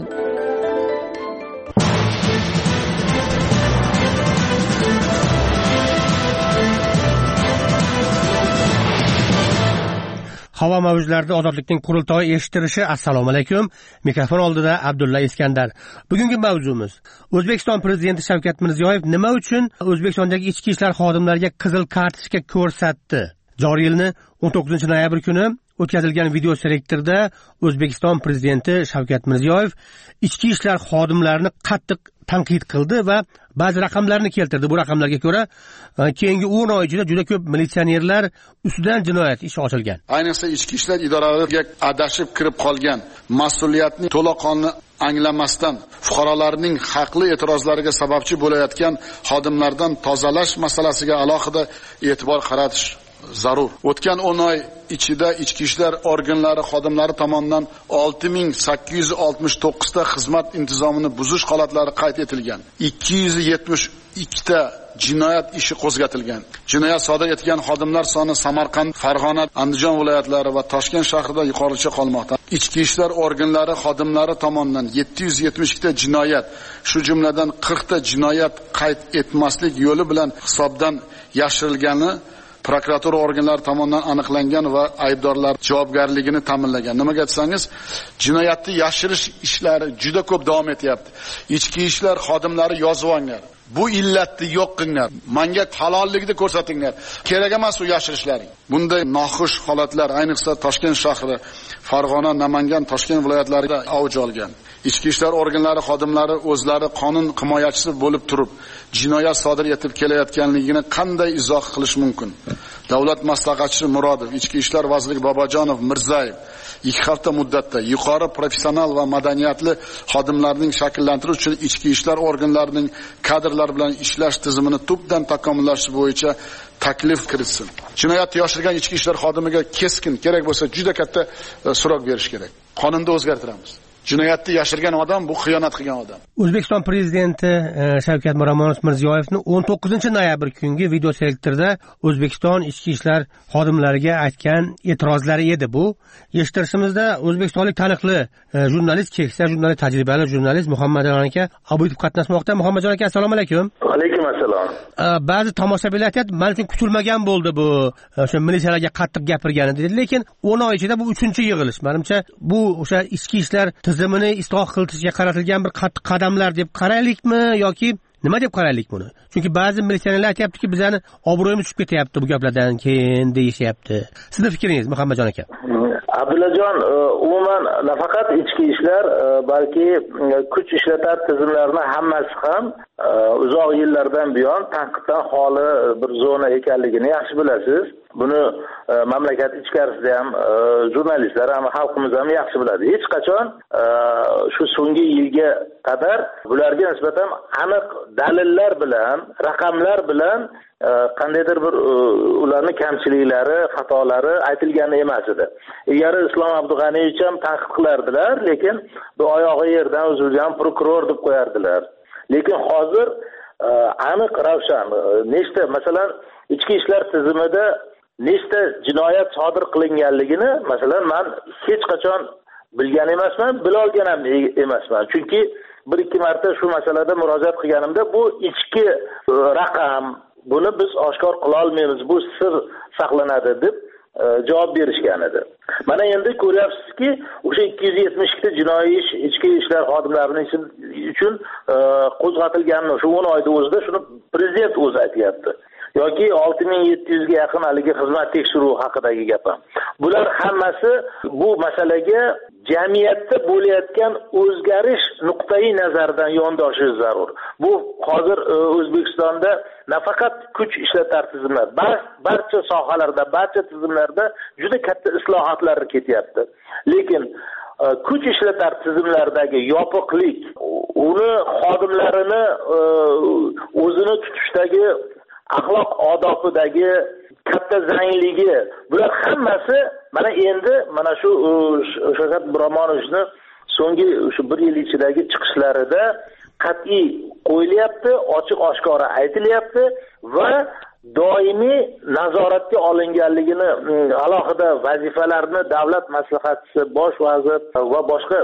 Havo mavjlarida ozodlikning qurultoyi eshittirishi. Assalomu alaykum. Mikrofon oldida Abdulla Iskandar. Bugungi mavzumiz O'zbekiston prezidenti Shavkat Mirziyoyev nima uchun O'zbekistondagi ichki ishlar xodimlariga qizil kartochka ko'rsatdi? Joriy yilning 19 noyabr kuni o'tkazilgan video selektorda O'zbekiston prezidenti Shavkat Mirziyoyev ichki ishlar xodimlarini qattiq tanqid qildi va ba'zi raqamlarni keltirdi. Bu raqamlarga ko'ra, keyingi 10 oy ichida juda ko'p militsionerlar ustidan jinoyat ishi ochilgan. Ayniqsa ichki ishlar idoralariga adashib kirib qolgan, mas'uliyatni to'laqonli anglamasdan fuqarolarning haqli e'tirozlariga sababchi bo'layotgan xodimlardan tozalash masalasiga alohida e'tibor qaratish zarur. O'tgan 10 oy ichida ichki ishlar organlari xodimlari tomonidan 6869 ta xizmat intizomini buzish holatlari qayd etilgan. 272 ta jinoyat ishi qo'zg'atilgan. Jinoyat sodir etgan xodimlar soni Samarqand, Farg'ona, Andijon viloyatlari va Toshkent shahrida yuqoricha qolmoqda. Ichki ishlar organlari xodimlari tomonidan 772 ta jinoyat, shu jumladan 40 ta jinoyat qayd etmaslik yo'li bilan hisobdan yashirilgani prokuratura organlari tomonidan aniqlangan va aybdorlar javobgarligini ta'minlagan. Nimaga aytsangiz, jinoyatni yashirish ishlari juda ko'p davom etyapti. Ichki ishlar xodimlari yozib olinglar. Bu illatni yo'q qilinglar. Menga halollikni ko'rsatinglar. Kerak emas u yashirishlaring. Bunday noxush holatlar ayniqsa Toshkent shahri, Farg'ona, Namangan, Toshkent viloyatlarida avj olgan. Ichki ishlar organlari xodimlari o'zlari qonun himoyachisi bo'lib turib, jinoyat sodir etib kelayotganligini qanday izoh qilish mumkin? Davlat maslahatchisi Murodov, Ichki ishlar vaziri Bobojonov, Mirzayev 2 hafta muddatda yuqori professional va madaniyatli xodimlarning shakllantirish uchun ichki ishlar organlarining kadrlar bilan ishlash tizimini tubdan takomillashtirish bo'yicha taklif kiritsin. Jinoyatni yoshirgan ichki ishlar xodimiga keskin, kerak bo'lsa juda katta so'roq berish kerak. Qonunda o'zgartiramiz. Jinoyatni yashirgan odam bu xiyonat qilgan odam. O'zbekiston prezidenti Shavkat Mirziyoyevning 19 noyabr kungi video selektorda O'zbekiston ichki ishlar xodimlariga aytgan e'tirozlari edi bu. Eshittirishimizda o'zbekistonlik taniqli jurnalist, keksa jurnalist, tajribali jurnalist Muhammadjon aka Abuyitov qatnashmoqda. Muhammadjon aka, assalomu alaykum. Alaykum assalom. Ba'zi tomoshabinlar aytadi, men uchun kutilmagan bo'ldi bu. O'sha militsiyalarga qattiq gapirgan edi, lekin 10 oy ichida bu 3-yig'ilish. Menimcha bu o'sha ichki ishlar tizimini isloh qilishga qaratilgan bir qattiq qadamlar deb qaraylikmi yoki nima deb qaraylik buni? Chunki ba'zi militsionerlar aytayaptiki, bizani obro'yimiz tushib ketyapti bu gaplardan keyin deyishyapti. Sizning fikringiz, Muhammadjon aka? Abdullajon, umuman nafaqat ichki ishlar, balki kuch ishlatar tizimlarni hammasi ham uzoq yillardan buyon tanqiddan xoli bir zona ekanligini yaxshi bilasiz. Buni mamlakat ichkarisida ham jurnalistlar ham xalqimiz ham yaxshi biladi. Hech qachon shu so'nggi yilga qadar bularga nisbatan aniq dalillar bilan, raqamlar bilan qandaydir bir ularni kamchiliklari, xatolari aytilgani emas edi. Ilgari Islom Abdug'aniyevich ham tanqid qilardilar, lekin bu oyog'i yerdan uzilgan prokuror deb qo'yardilar. Lekin hozir aniq ravshan nechta, masalan, ichki ishlar tizimida nechta jinoyat sodir qilinganligini masalan men hech qachon bilgan emasman, bilolgan ham emasman. Chunki 1-2 marta shu masalada murojaat qilganimda bu ichki raqam, buni biz oshkor qila olmaymiz, bu sir saqlanadi deb javob berishgan edi. Mana endi ko'ryapsizki, o'sha 272 ta jinoiy ish ichki ishlar xodimlarining uchun qo'zg'atilganini shu 10 oyda o'zida shuni prezident o'zi aytayapti. yoki 6700 ga yaqin haligi xizmat tekshiruvi haqidagi gap ham. Bular hammasi bu masalaga jamiyatda bo'layotgan o'zgarish nuqtai nazaridan yondoshish zarur. Bu hozir O'zbekistonda nafaqat kuch ishlatar tizimlar, barcha sohalarda, barcha tizimlarda juda katta islohotlar ketyapti. Lekin kuch ishlatar tizimlardagi yopiqlik, uni xodimlarini o'zini tutishdagi axloq odobidagi katta zangligi, bular hammasi mana endi mana shu Shavkat Miromonovni so'nggi shu 1 yil ichidagi chiqishlarida qat'iy qo'yilyapti, ochiq-oshkora aytilyapti va doimiy nazoratga olinganligini, alohida vazifalarni davlat maslahatchisi, bosh vazir va boshqa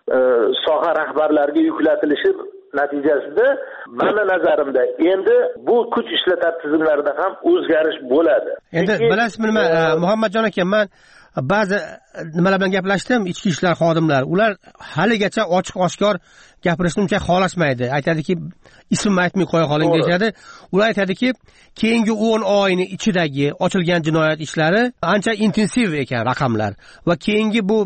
soha rahbarlariga yuklatilishi natijasida meni nazarimda endi bu kuch ishlatar tizimlarida ham o'zgarish bo'ladi. Endi bilasizmi nima, Muhammadjon aka, men ba'zi nimalar bilan gaplashdim, ichki ishlar xodimlar, ular haligacha ochiq-oshkor gapirishni uncha xohlashmaydi. Aytadiki, ismimni aytmay qo'ya qoling deyshadi. Ular aytadiki, keyingi 10 oyni ichidagi ochilgan jinoyat ishlari ancha intensiv ekan raqamlar va keyingi bu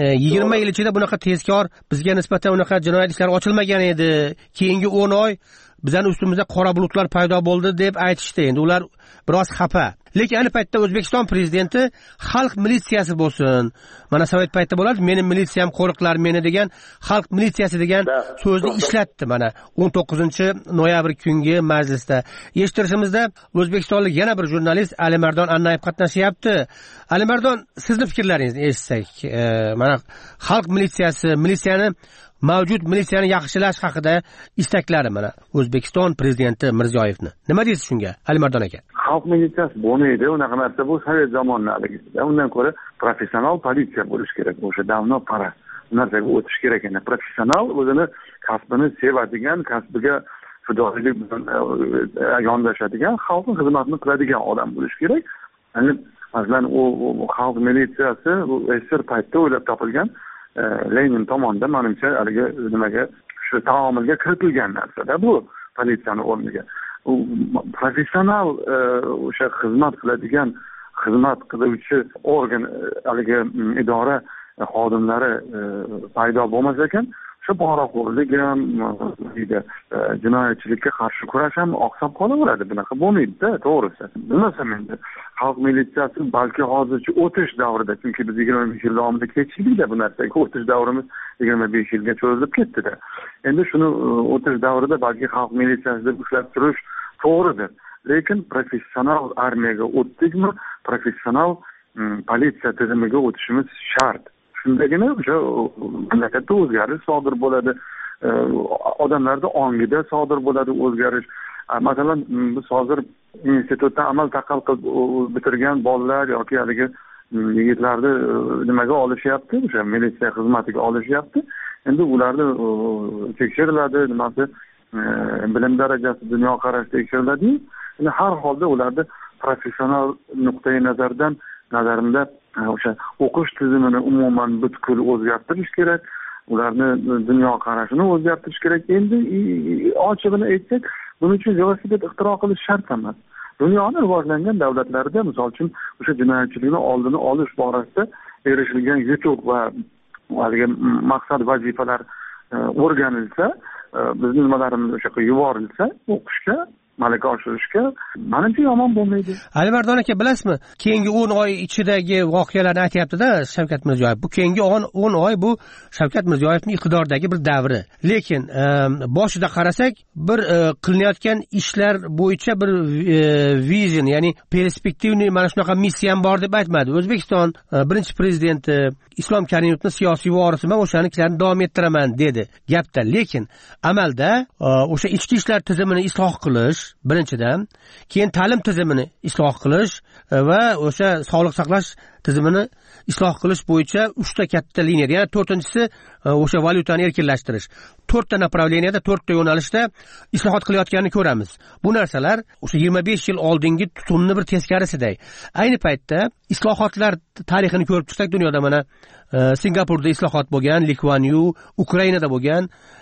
20 yil ichida bunaqa tezkor bizga nisbatan unaqa jinoyat ishlari ochilmagan edi. Keyingi 10 oy bizning ustimizda qora bulutlar paydo bo'ldi deb aytishdi. Endi ular biroz xafa. Lekin ayni paytda O'zbekiston prezidenti xalq militsiyasi bo'lsin. Mana sovet paytida bo'ladi, meni militsiyam qo'riqlar meni degan xalq militsiyasi degan so'zni ishlatdi mana 19-noyabr kungi majlisda. Eshittirishimizda O'zbekistonlik yana bir jurnalist Alimardon Annayev qatnashyapti. Alimardon, sizning fikrlaringizni eshitsak, mana xalq militsiyasi, militsiyani mavjud militsiyani yaxshilash haqida istaklari mana O'zbekiston prezidenti Mirziyoyevni. Nima deysiz shunga, Alimardon aka? Xalq militsiyasi bo'lmaydi, unaqa narsa bu sovet zamonlarida. Undan ko'ra professional politsiya bo'lish kerak. O'sha davno para narsaga o'tish kerak ekan. Professional o'zini kasbini sevadigan, kasbiga fidoyilik bilan yondashadigan, xalqning xizmatini qiladigan odam bo'lish kerak. Ya'ni masalan u xalq militsiyasi bu SSR paytda o'ylab topilgan Lenin tomonidan menimcha haligi nimaga shu taomilga kiritilgan narsa-da bu politsiyani o'rniga. U professional o'sha xizmat qiladigan, xizmat qiluvchi organ haligi idora xodimlari paydo bo'lmasa ekan, shu poraxo'rlik ham, jinoyatchilikka qarshi kurash ham oqsab qolaveradi. Bunaqa bo'lmaydi-da, to'g'risi. Bilmasam endi xalq militsiyasi balki hozircha o'tish davrida, chunki biz 25 yil davomida kechikdik-da bu narsaga. O'tish davrimiz 25 yilga cho'zilib ketdi-da. Endi shuni o'tish davrida balki xalq militsiyasi deb ushlab turish to'g'ridir. Lekin professional armiyaga o'tdikmi, professional politsiya tizimiga o'tishimiz shart. Shundagina o'sha mamlakatda o'zgarish sodir bo'ladi, odamlarda ongida sodir bo'ladi o'zgarish. Masalan, biz hozir institutdan amal taqal qilib bitirgan bolalar yoki haligi yigitlarni nimaga olishyapti, o'sha militsiya xizmatiga olishyapti. Endi ularni tekshiriladi, nimasi bilim darajasi, dunyoqarashi tekshiriladi. Endi har holda ularni professional nuqtai nazardan nazarimda o'sha o'qish tizimini umuman butkul o'zgartirish kerak, ularni dunyoqarashini o'zgartirish kerak. Endi ochig'ini aytsak, buning uchun velosiped ixtiro qilish shart emas. Dunyoning rivojlangan davlatlarida, misol uchun, o'sha jinoyatchilikni oldini olish borasida erishilgan yutuq va haligi maqsad vazifalar o'rganilsa, bizning nimalarimiz o'sha yoqqa yuborilsa, o'qishga, malaka oshirishga menimcha yomon bo'lmaydi. Alimardon aka, bilasizmi, keyingi 10 oy ichidagi voqealarni aytyapti-da Shavkat Mirziyoyev. Bu keyingi 10 oy bu Shavkat Mirziyoyevning iqtidoridagi bir davri. Lekin boshida qarasak, bir qilinayotgan ishlar bo'yicha bir vision, ya'ni perspektivniy mana shunaqa missiyam bor deb aytmadi. O'zbekiston birinchi prezidenti Islom Karimovning siyosiy vorisi, men o'shanikilarni davom ettiraman dedi gapda. Lekin amalda o'sha ichki ishlar tizimini isloh qilish birinchidan, keyin ta'lim tizimini isloh qilish va o'sha sog'liq saqlash tizimini isloh qilish bo'yicha 3 ta katta liniyada, yana 4-inchisi o'sha valyutani erkinlashtirish. 4 ta направленияda, 4 ta yo'nalishda islohot qilayotganini ko'ramiz. Bu narsalar o'sha 25 yil oldingi tutumni bir teskarisiday. Ayni paytda islohotlar tarixini ko'rib chiqsak, dunyoda mana Singapurda islohot bo'lgan, Li Kuan Yu, Ukrainada bo'lgan,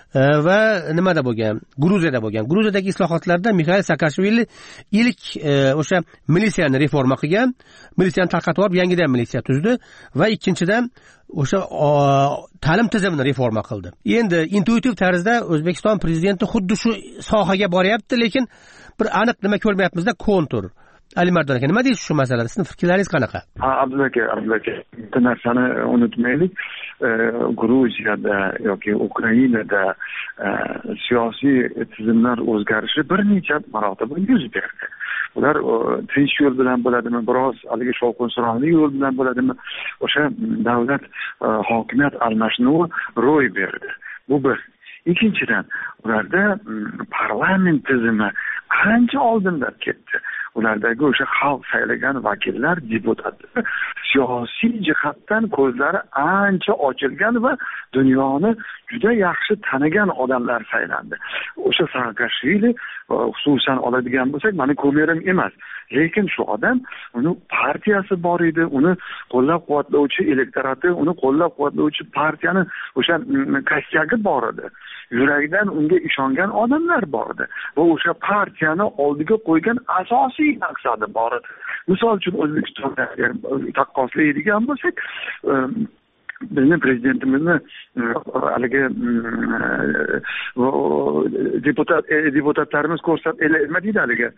va nimada bo'lgan? Gruziyada bo'lgan. Gruziyadagi islohotlarda Mixail Saakashvili ilk o'sha militsiyani reforma qilgan, militsiyani tarqatib olib yangidan militsiya tuzdi va ikkinchidan o'sha ta'lim tizimini reforma qildi. Endi intuitiv tarzda O'zbekiston prezidenti xuddi shu sohaga boryapti, lekin bir aniq nima ko'rmayapmizda, kontur. Alimardon aka, nima deysiz shu masalada? Sizning fikrlaringiz qanaqa? Abdulla aka, bitta narsani unutmaylik. Gruziyada yoki Ukrainada siyosiy tizimlar o'zgarishi bir necha marotaba yuz berdi. Ular tinch yo'l bilan bo'ladimi, biroz haligi shovqin-suronli yo'l bilan bo'ladimi, o'sha davlat hokimiyat almashinuvi ro'y berdi. Bu bir. Ikkinchidan, ularda parlament tizimi ancha oldindan ketdi. Ulardagi o'sha xalq saylagan vakillar, deputatlar siyosiy jihatdan ko'zlari ancha ochilgan va dunyoni juda yaxshi tanigan odamlar saylandi. O'sha Saakashvili xususan oladigan bo'lsak, meni ko'merim emas, lekin shu odam, uni partiyasi bor edi, uni qo'llab-quvvatlovchi elektorati, uni qo'llab-quvvatlovchi partiyani o'sha kashyagi bor edi. Yuragidan unga ishongan odamlar bor edi va o'sha partiyani oldiga qo'ygan asosiy maqsadi bor edi. Misol uchun O'zbekistonda taqqoslaydigan bo'lsak, bizning prezidentimizni haligi deputatlarimiz nima deydi haligi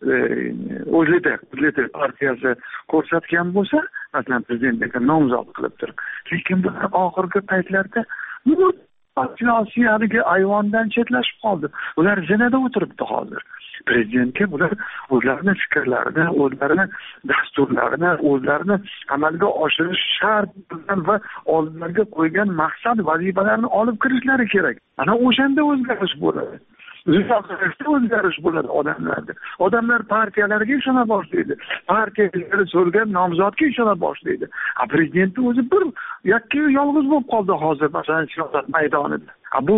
o'zlete partiyasi ko'rsatgan bo'lsa, masalan prezidentga nomzod qilib turib, lekin bu oxirgi paytlarda siyosiy haligi ayvondan chetlashib qoldi. Ular zinada o'tiribdi hozir. Prezidentga bular o'zlarini fikrlarini, o'zlarini dasturlarini, o'zlarini amalga oshirish shart va oldilariga qo'ygan maqsad vazifalarni olib kirishlari kerak. Ana o'shanda o'zgarish bo'ladi. O'zgarish bo'ladi odamlarda. Odamlar partiyalarga ishona boshlaydi. Partiyalar so'rgan nomzodga ishona boshlaydi. Prezidentning o'zi bir yakka yolg'iz bo'lib qoldi hozir, masalan, siyosat maydonida. Bu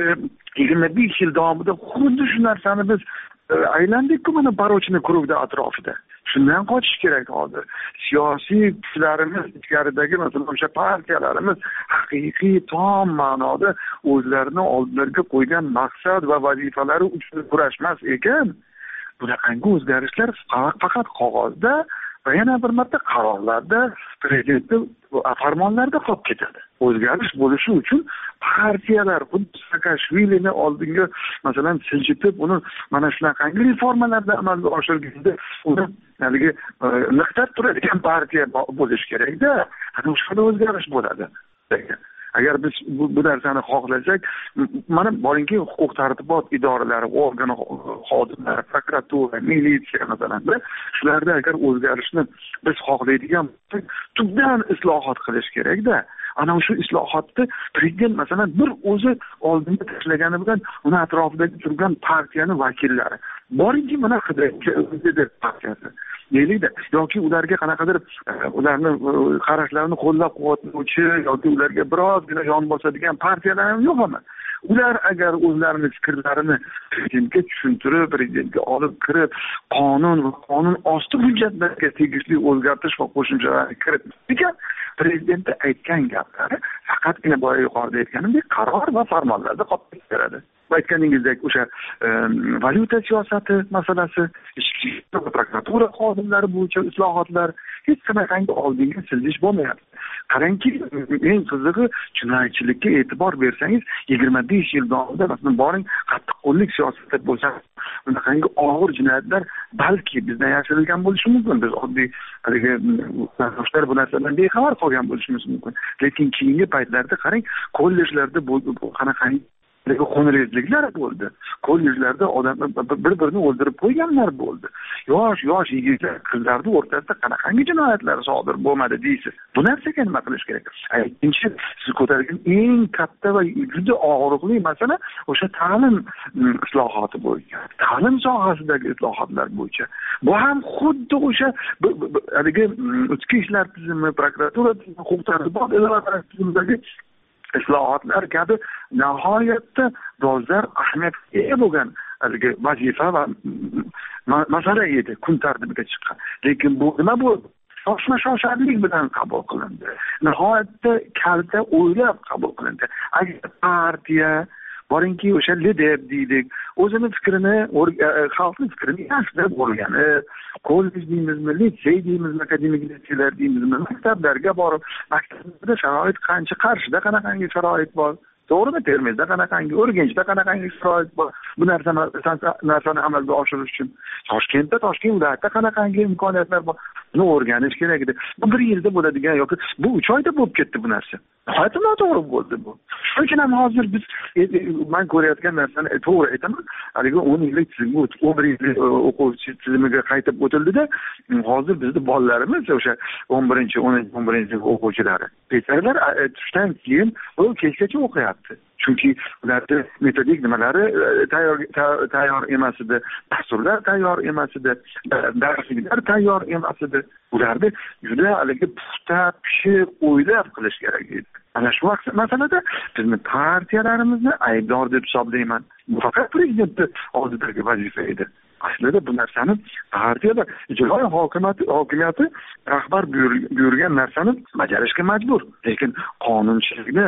25 yil davomida xuddi shu narsani biz aylandik-ku mana barочный krugda atrofida. Shundan qochish kerak hozir. Siyosiy kuchlarimiz ichkaridagi masalan o'sha partiyalarimiz haqiqiy tom ma'noda o'zlarini oldilariga qo'ygan maqsad va vazifalari uchun kurashmas ekan, bunaqangi o'zgarishlar faqat qog'ozda va yana bir marta qarorlarda, prezidentning farmonlarida qolib ketadi. O'zgarish bo'lishi uchun partiyalar xuddi Saakashvilini oldinga masalan siljitib, uni mana shunaqangi reformalarda amalga oshirganda uni haligi niqtab turadigan partiya bo'lish kerak-da. Ana o'shanda o'zgarish bo'ladi. Agar biz bu narsani xohlasak, mana boringki huquq tartibot idoralari, organ xodimlari, prokuratura, militsiya masalan, shularda agar o'zgarishni biz xohlaydigan bo'lsak, tubdan islohot qilish kerak-da. Ana shu islohotni prezident masalan bir o'zi oldinga tashlagani bilan uni atrofidagi turgan partiyani vakillari boringki mana Xitoy partiyasi deylikda yoki ularga qanaqadir ularni qarashlarini qo'llab-quvvatlovchi yoki ularga birozgina yon bosadigan partiyalar ham yo'q emas. Ular agar o'zlarini fikrlarini prezidentga tushuntirib, prezidentga olib kirib, qonun va qonun osti hujjatlarga tegishli o'zgartirish va qo'shimchalarni kiritgan, prezidentning aytgan gaplari faqatgina boya yuqorida aytganimdek qaror va farmonlarda qolib beradi. Aytganingizdek o'sha valyuta siyosati masalasi, ichki prokuratura xodimlari bo'yicha islohotlar hech qanaqangi oldinga siljish bo'lmayapti. Qarangki, eng qizig'i jinoyatchilikka e'tibor bersangiz, 25 yil davomida masalan boring qattiqqo'llik siyosati bo'lsa, bunaqangi og'ir jinoyatlar balki bizdan yashirilgan bo'lishi mumkin. Biz oddiy haligi yoshlar bu narsadan bexabar qolgan bo'lishimiz mumkin. Lekin keyingi paytlarda qarang, kollejlarda qanaqangi qo'nirezliklar bo'ldi. Kollejlarda odamlar bir-birini o'ldirib qo'yganlar bo'ldi. Yosh yigitlar, qizlarning o'rtasida qanaqangi jinoyatlar sodir bo'lmadi deysiz. Bu narsaga nima qilish kerak? Ikkinchi, siz ko'targan eng katta va juda og'riqli masala o'sha ta'lim islohoti bo'yicha. Ta'lim sohasidagi islohotlar bo'yicha. Bu ham xuddi o'sha haligi ichki ishlar tizimi, prokuratura tizimi, huquq tartibot idoralari tizimidagi islohotlar kabi nihoyatda dolzarb ahamiyatga ega bo'lgan haligi vazifa va masala edi, kun tartibiga chiqqan. Lekin bu nima bo'ldi? Shoshma-shosharlik bilan qabul qilindi. Nihoyatda kalta o'ylab qabul qilindi. Agar partiya boringki o'sha LDEP deydik, o'zini fikrini, xalqni fikrini yaxshilab o'rganib, kollej deymizmi, litsey deymizmi, akademik litseylar deymizmi, maktablarga borib, maktablarda sharoit qancha, Qarshida qanaqangi sharoit bor, to'g'rimi, Termizda qanaqangi, Urganchda qanaqangi sharoit bor, bu narsani amalga oshirish uchun Toshkent viloyatida qanaqangi imkoniyatlar bor, buni o'rganish kerak edi. Bu 1 yilda bo'ladigan yoki bu 3 oyda bo'lib ketdi bu narsa. Nihoyatda noto'g'ri bo'ldi bu. Shuning uchun ham hozir biz men ko'rayotgan narsani to'g'ri aytaman, haligi 10 yillik tizimga 11 yillik o'quvchi tizimiga qaytib o'tildida, hozir bizning bolalarimiz o'sha 11-12 o'quvchilari kechlarlar tushdan keyin kechgacha o'qiyapti. Chunki ularda metodik nimalari tayyor emas edi, dasturlar tayyor emas edi, darsliklar tayyor emas edi. Ularni juda haligi puxta, pishiq o'ylab qilish kerak edi. Ana shu masalada bizni partiyalarimizni aybdor deb hisoblayman. Bu faqat prezidentni oldidagi vazifa edi. Aslida bu narsani partiyalar, ijroiy hokimiyati rahbar buyurgan narsani bajarishga majbur. Lekin qonunchilikni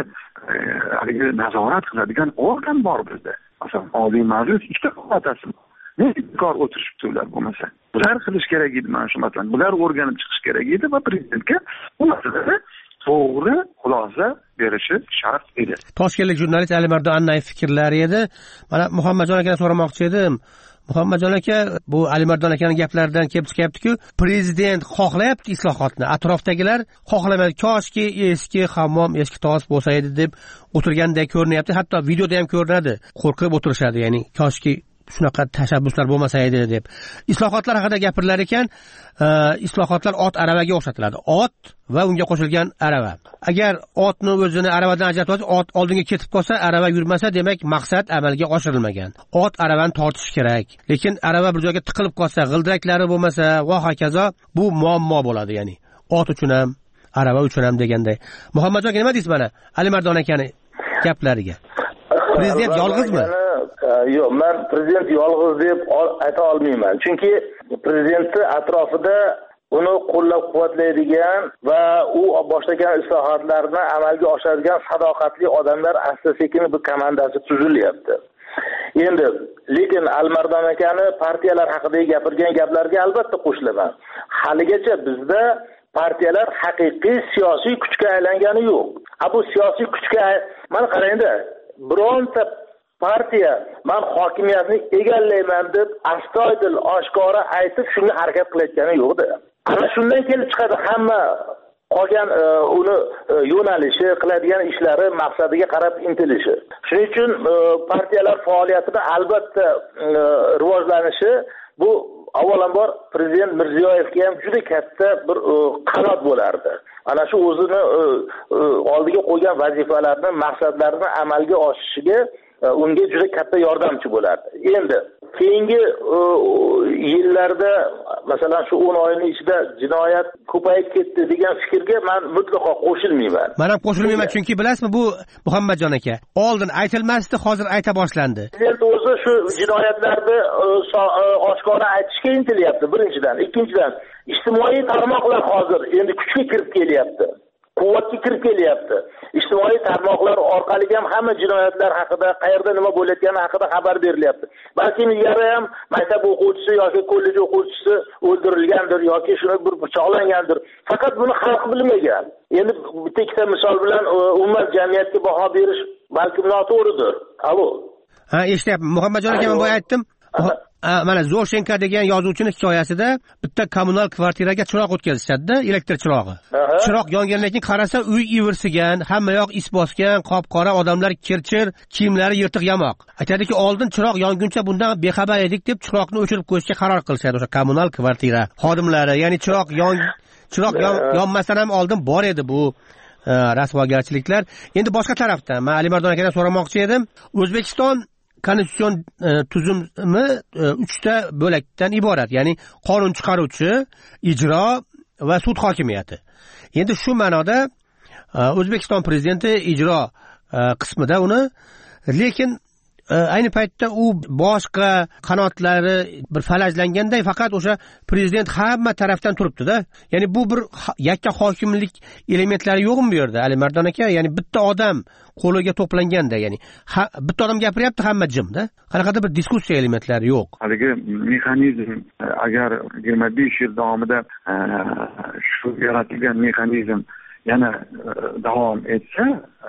nazorat qiladigan organ bor bizda. Masalan, Oliy Majlis 2 palatasi. Bekor o'tirishibdi ular bo'lmasa. Bular qilish kerak edi mana shu masalan. Bular o'rganib chiqish kerak edi va prezidentga bu masalada to'g'ri xulosa berishi shart edi. Toshkentlik jurnalist Alimardon Annayev fikrlari edi. Mana Muhammadjon akadan so'ramoqchi edim. Muhammadjon aka, bu Alimardon akaning gaplaridan kelib chiqyapti-ku, prezident xohlayapti islohotni, atrofdagilar xohlamaydi. Koshki eski hammom, eski tos bo'lsa edi deb o'tirgandek ko'rinyapti. Hatto videoda ham ko'rinadi. Qo'rqib o'tirishadi, ya'ni koshki shunaqa tashabbuslar bo'lmasa edi deb. Islohotlar haqida gapirilar ekan, islohotlar ot aravaga o'xshatiladi. Ot va unga qo'shilgan arava. Agar otni o'zini aravadan ajratib olsa, ot oldinga ketib qolsa, arava yurmasa, demak maqsad amalga oshirilmagan. Ot aravani tortish kerak. Lekin arava bir joyga tiqilib qolsa, g'ildiraklari bo'lmasa va hokazo, bu muammo bo'ladi, ya'ni. Ot uchun ham, arava uchun ham deganday. Muhammadjon, nima deysiz mana Alimardon akaning gaplariga? Prezident yolg'izmi? Yo'q, men prezident yolg'iz deb ayta olmayman. Chunki prezidentning atrofida uni qo'llab-quvvatlaydigan va u boshlagan islohotlarni amalga oshiradigan sadoqatli odamlar asta-sekin bir komandasi tuzilyapti. Endi lekin Alimardon akani partiyalar haqida gapirgan gaplarga albatta qo'shilaman. Haligacha bizda partiyalar haqiqiy siyosiy kuchga aylangani yo'q. Bu siyosiy kuchga mana qarangda, bironta partiya men hokimiyatni egallayman deb astoydil oshkora aytib shunga harakat qilayotgani yo'q-da. Ana shundan kelib chiqadi hamma qolgan uni yo'nalishi, qiladigan ishlari, maqsadiga qarab intilishi. Shuning uchun partiyalar faoliyatida albatta rivojlanishi bu avvalambor prezident Mirziyoyevga ham juda katta bir qanot bo'lardi. Ana shu o'zini oldiga qo'ygan vazifalarni, maqsadlarini amalga oshishiga unga juda katta yordamchi bo'lardi. Endi keyingi yillarda masalan shu 10 oyning ichida jinoyat ko'payib ketdi degan fikrga men mutlaqo qo'shilmayman. Men ham qo'shilmayman, chunki bilasizmi, bu Muhammadjon aka, oldin aytilmasdi, hozir ayta boshlandi. Endi o'zi shu jinoyatlarni oshkora aytishga intilyapti, birinchidan. Ikkinchidan, ijtimoiy tarmoqlar hozir endi kuchga kirib kelyapti. Quvvatga kirib kelyapti. Ijtimoiy tarmoqlar orqali ham hamma jinoyatlar haqida, qayerda nima bo'layotgani haqida xabar berilyapti. Balki ilgari ham maktab o'quvchisi yoki kollej o'quvchisi o'ldirilgandir yoki shuni bir pichoqlangandir. Faqat buni xalq bilmagan. Endi bitta ikkita misol bilan umuman jamiyatga baho berish balki noto'g'ridir. Alo. Ha, eshityapman. Muhammadjon aka, men boya aytdim. Mana Zoshenka degan yozuvchining hikoyasida bitta kommunal kvartiraga chiroq o'tkazishadi-da, elektr chirog'i. Chiroq yongandan keyin qarasa, uy ivirsigan, hamma yoq is bosgan, qop-qora odamlar, kirchir, kiyimlari yirtiq yamoq. Aytadiki, oldin chiroq yonguncha bundan bexabar edik deb chiroqni o'chirib qo'yishga qaror qilishadi o'sha kommunal kvartira xodimlari. Ya'ni chiroq yonmasdan ham oldin bor edi bu rasvogarchiliklar. Endi boshqa tarafdan men Alimardon akadan so'ramoqchi edim. O'zbekiston konstitutsion tuzumi 3 ta bo'lakdan iborat, ya'ni qonun chiqaruvchi, ijro va sud hokimiyati. Endi shu ma'noda O'zbekiston prezidenti ijro qismida uni, lekin ayni paytda u boshqa qanotlari bir falajlanganday faqat o'sha prezident hamma tarafdan turibdi-da. Ya'ni bu bir yakka hokimlik elementlari yo'qmi bu yerda Alimardon aka? Ya'ni bitta odam qo'liga to'planganda, ya'ni bitta odam gapiryapti, hamma jimda. Qanaqadir bir diskussiya elementlari yo'q. Haligi mexanizm agar 25 yil davomida shu yaratilgan mexanizm yana davom etsa,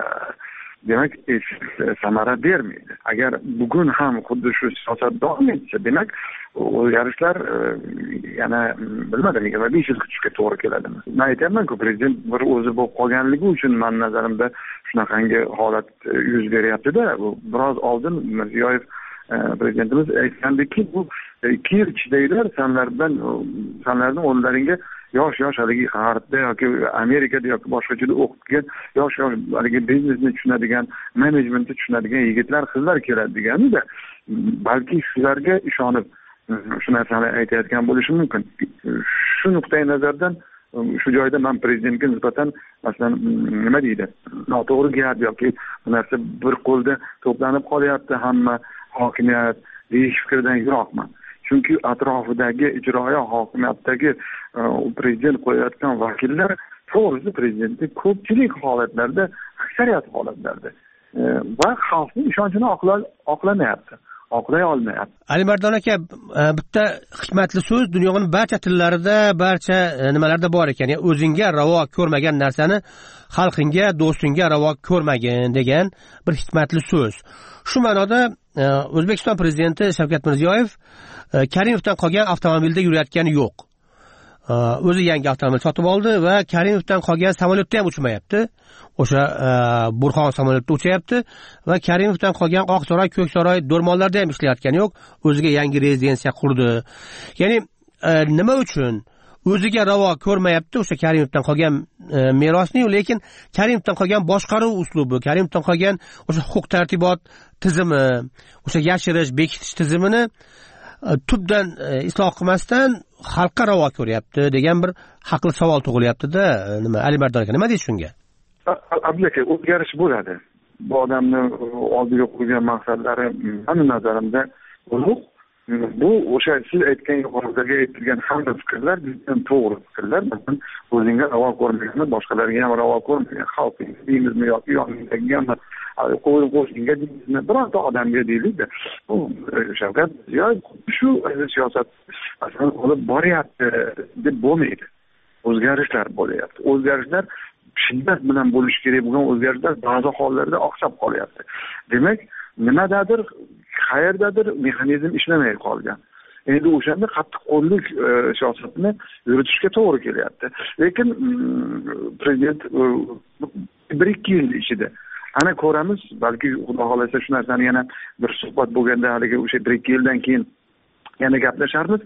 demak samara bermaydi. Agar bugun ham xuddi shu siyosat davom etsa, demak o'zgarishlar yana bilmadim, 25 yil kutishga to'g'ri keladimi? Men aytaman-ku, prezident bir o'zi bo'lib qolganligi uchun men nazarimda shunaqangi holat yuz beryapti-da. Biroz oldin Mirziyoyev prezidentimiz aytgandiki, bu 2 yil ichidagidar sanlarning o'rnlaringga yosh haligi G'arbda yoki Amerikada yoki boshqa joyda o'qigan yosh haligi biznesni tushunadigan, menejmentni tushunadigan yigitlar, qizlar keladi deganda, balki shularga ishonib shu narsani aytayotgan bo'lishi mumkin. Shu nuqtai nazardan shu joyda men prezidentga nisbatan masalan nima deydi, noto'g'ri gap yoki bu narsa bir qo'lda to'planib qolyapti hamma hokimiyat deyish fikridan yiroqman. Chunki atrofidagi ijroiya hokimiyatdagi prezident qo'yayotgan vakillar to'g'risi prezidentning ko'pchilik holatlarda, aksariyat holatlarda va xalqning ishonchini oqlamayapti. Oqlay olmayapti. Alimardon aka, bitta hikmatli so'z dunyoning barcha tillarida, barcha nimalarda bor ekan. Yani o'zingga ravo ko'rmagan narsani xalqingga, do'stingga ravo ko'rmagin degan bir hikmatli so'z. Shu ma'noda O'zbekiston prezidenti Shavkat Mirziyoyev Karimovdan qolgan avtomobilda yurayotgani yo'q. O'zi yangi avtomobil sotib oldi va Karimovdan qolgan samolyotda ham uchmayapti. O'sha Burxon samolyotda uchayapti va Karimovdan qolgan Oqsaroy, Ko'ksaroy, Do'rmonlarda ham ishlayotgani yo'q. O'ziga yangi rezidensiya qurdi. Ya'ni nima uchun o'ziga ravo ko'rmayapti o'sha Karimovdan qolgan merosni, lekin Karimovdan qolgan boshqaruv uslubi, Karimovdan qolgan o'sha huquq tartibot tizimi, o'sha yashirish, bekitish tizimini tubdan isloh qilmasdan xalqqa ravo ko'ryapti degan bir haqli savol tug'ilyapti-da. Nima Alimardon aka, nima deysiz shunga? Abdulaka, o'zgarish bo'ladi. Bu odamni oldiga qo'ygan maqsadlari mening nazarimda ulug'. Bu o'sha siz aytgan yuqoridagi aytilgan hamma fikrlar bizdan to'g'ri fikrlar. Masalan, o'zingga ravo ko'rmaganni boshqalarga ham ravo ko'rmagan xalqingiz deymizmi yoki yoningizga qo'shinga deymizmi, bironta odamga deylik-da. Bu Shavkat Mirziyoyev shu siyosat masalan olib boryapti deb bo'lmaydi. O'zgarishlar bo'lyapti. O'zgarishlar shiddat bilan bo'lishi kerak bo'lgan o'zgarishlar ba'zi hollarda oqsab qolyapti. Demak, nimadadir, qayerdadir mexanizm ishlamay qolgan. Endi o'shanda qattiq qo'llik siyosatni yuritishga to'g'ri kelyapti. Lekin prezident 1-2 yil ichida ana ko'ramiz, balki xudo xolasa shu narsani yana bir suhbat bo'lganda haligi o'sha 1-2 yildan keyin yana gaplasharmiz.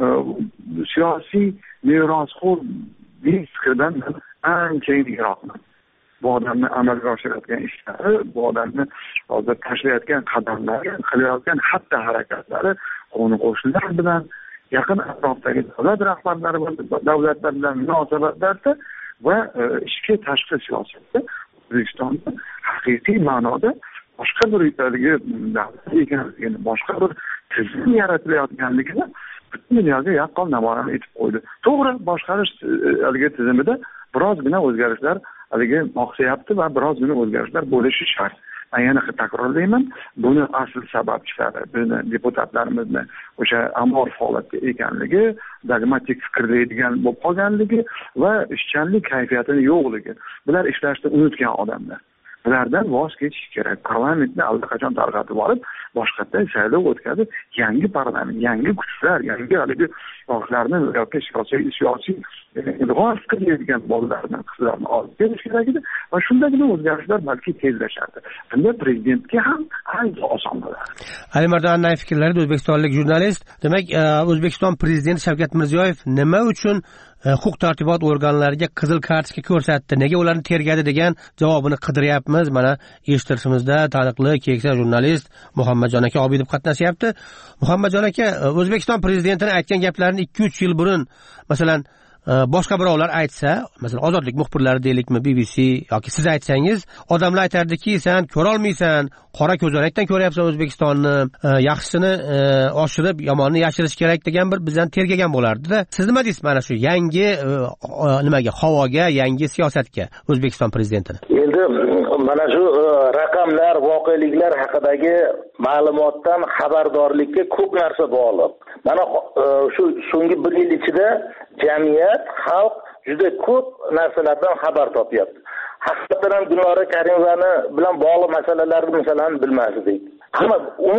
Siyosiy merosxo'r fikrdan anchayin yiroqman. Bu odamni amalga oshirayotgan ishlari, bu odamni hozir tashlayotgan qadamlari, qilayotgan xatti harakatlari qo'ni-qo'shnilar bilan, yaqin atrofdagi davlat rahbarlari davlatlar bilan munosabatlarda va ichki tashqi siyosatda O'zbekistonda haqiqiy ma'noda boshqa bir davlat ekanligini, boshqa bir tizim yaratilayotganligini butun dunyoga yaqqol namoyon etib qo'ydi. To'g'ri, boshqarish haligi tizimida birozgina o'zgarishlar haligi oqsayapti va birozgina o'zgarishlar bo'lishi shart. Men yana takrorlayman, buni asl sababchilari bizni deputatlarimizni o'sha amorf holatda ekanligi, dogmatik fikrlaydigan bo'lib qolganligi va ishchanlik kayfiyatini yo'qligi. Bular ishlashni unutgan odamlar. Bulardan voz kechish kerak. Parlamentni allaqachon tarqatib olib, boshqatdan saylov o'tkazib, yangi parlament, yangi kuchlar, yangi haligi yoshlarni yoki siyosiy ilg'or fikrlaydigan bolalarni, qizlarni olib kelish kerak edi va shundagina o'zgarishlar balki tezlashardi. Bunda prezidentga ham ancha oson bo'ladi. Alimardon Annayev fikrlarida o'zbekistonlik jurnalist, demak, O'zbekiston prezidenti Shavkat Mirziyoyev nima uchun huquq tartibot organlariga qizil kartochka ko'rsatdi, nega ularni tergadi degan javobini qidiryapmiz. Mana eshittirishimizda taniqli keksa jurnalist Muhammadjon aka Obidov qatnashyapti. Muhammadjon aka, O'zbekiston prezidentining aytgan gaplarini 2-3 yil burun, masalan, boshqa birovlar aytsa, masalan ozodlik muxbirlari deylikmi, BBC yoki siz aytsangiz, odamlar aytardiki, sen ko'rolmaysan, qora ko'zoynakdan ko'ryapsan O'zbekistonni, yaxshisini oshirib, yomonni yashirish kerak degan bir bizdan tergagan bo'lardi-da. Siz nima deysiz mana shu yangi nimaga, havoga, yangi siyosatga O'zbekiston prezidentini? Endi mana shu raqamlar, voqeliklar haqidagi ma'lumotdan xabardorlikka ko'p narsa bog'liq. Mana shu so'nggi 1 yil ichida jamiyat, xalq juda ko'p narsalardan xabar topyapti. Haqiqatan ham Gulnora Karimovani bilan bog'liq masalalarni masalan bilmasdik. Ammo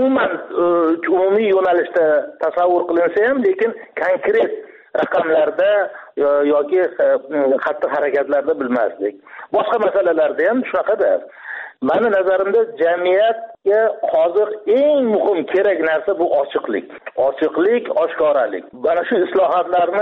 umumiy yo'nalishda tasavvur qilinsa ham, lekin konkret raqamlarda yoki xatti-harakatlarda bilmasdik. Boshqa masalalarda ham shunaqada. Meni nazarimda jamiyatga hozir eng muhim kerak narsa bu ochiqlik. Ochiqlik, oshkoralik. Mana shu islohotlarni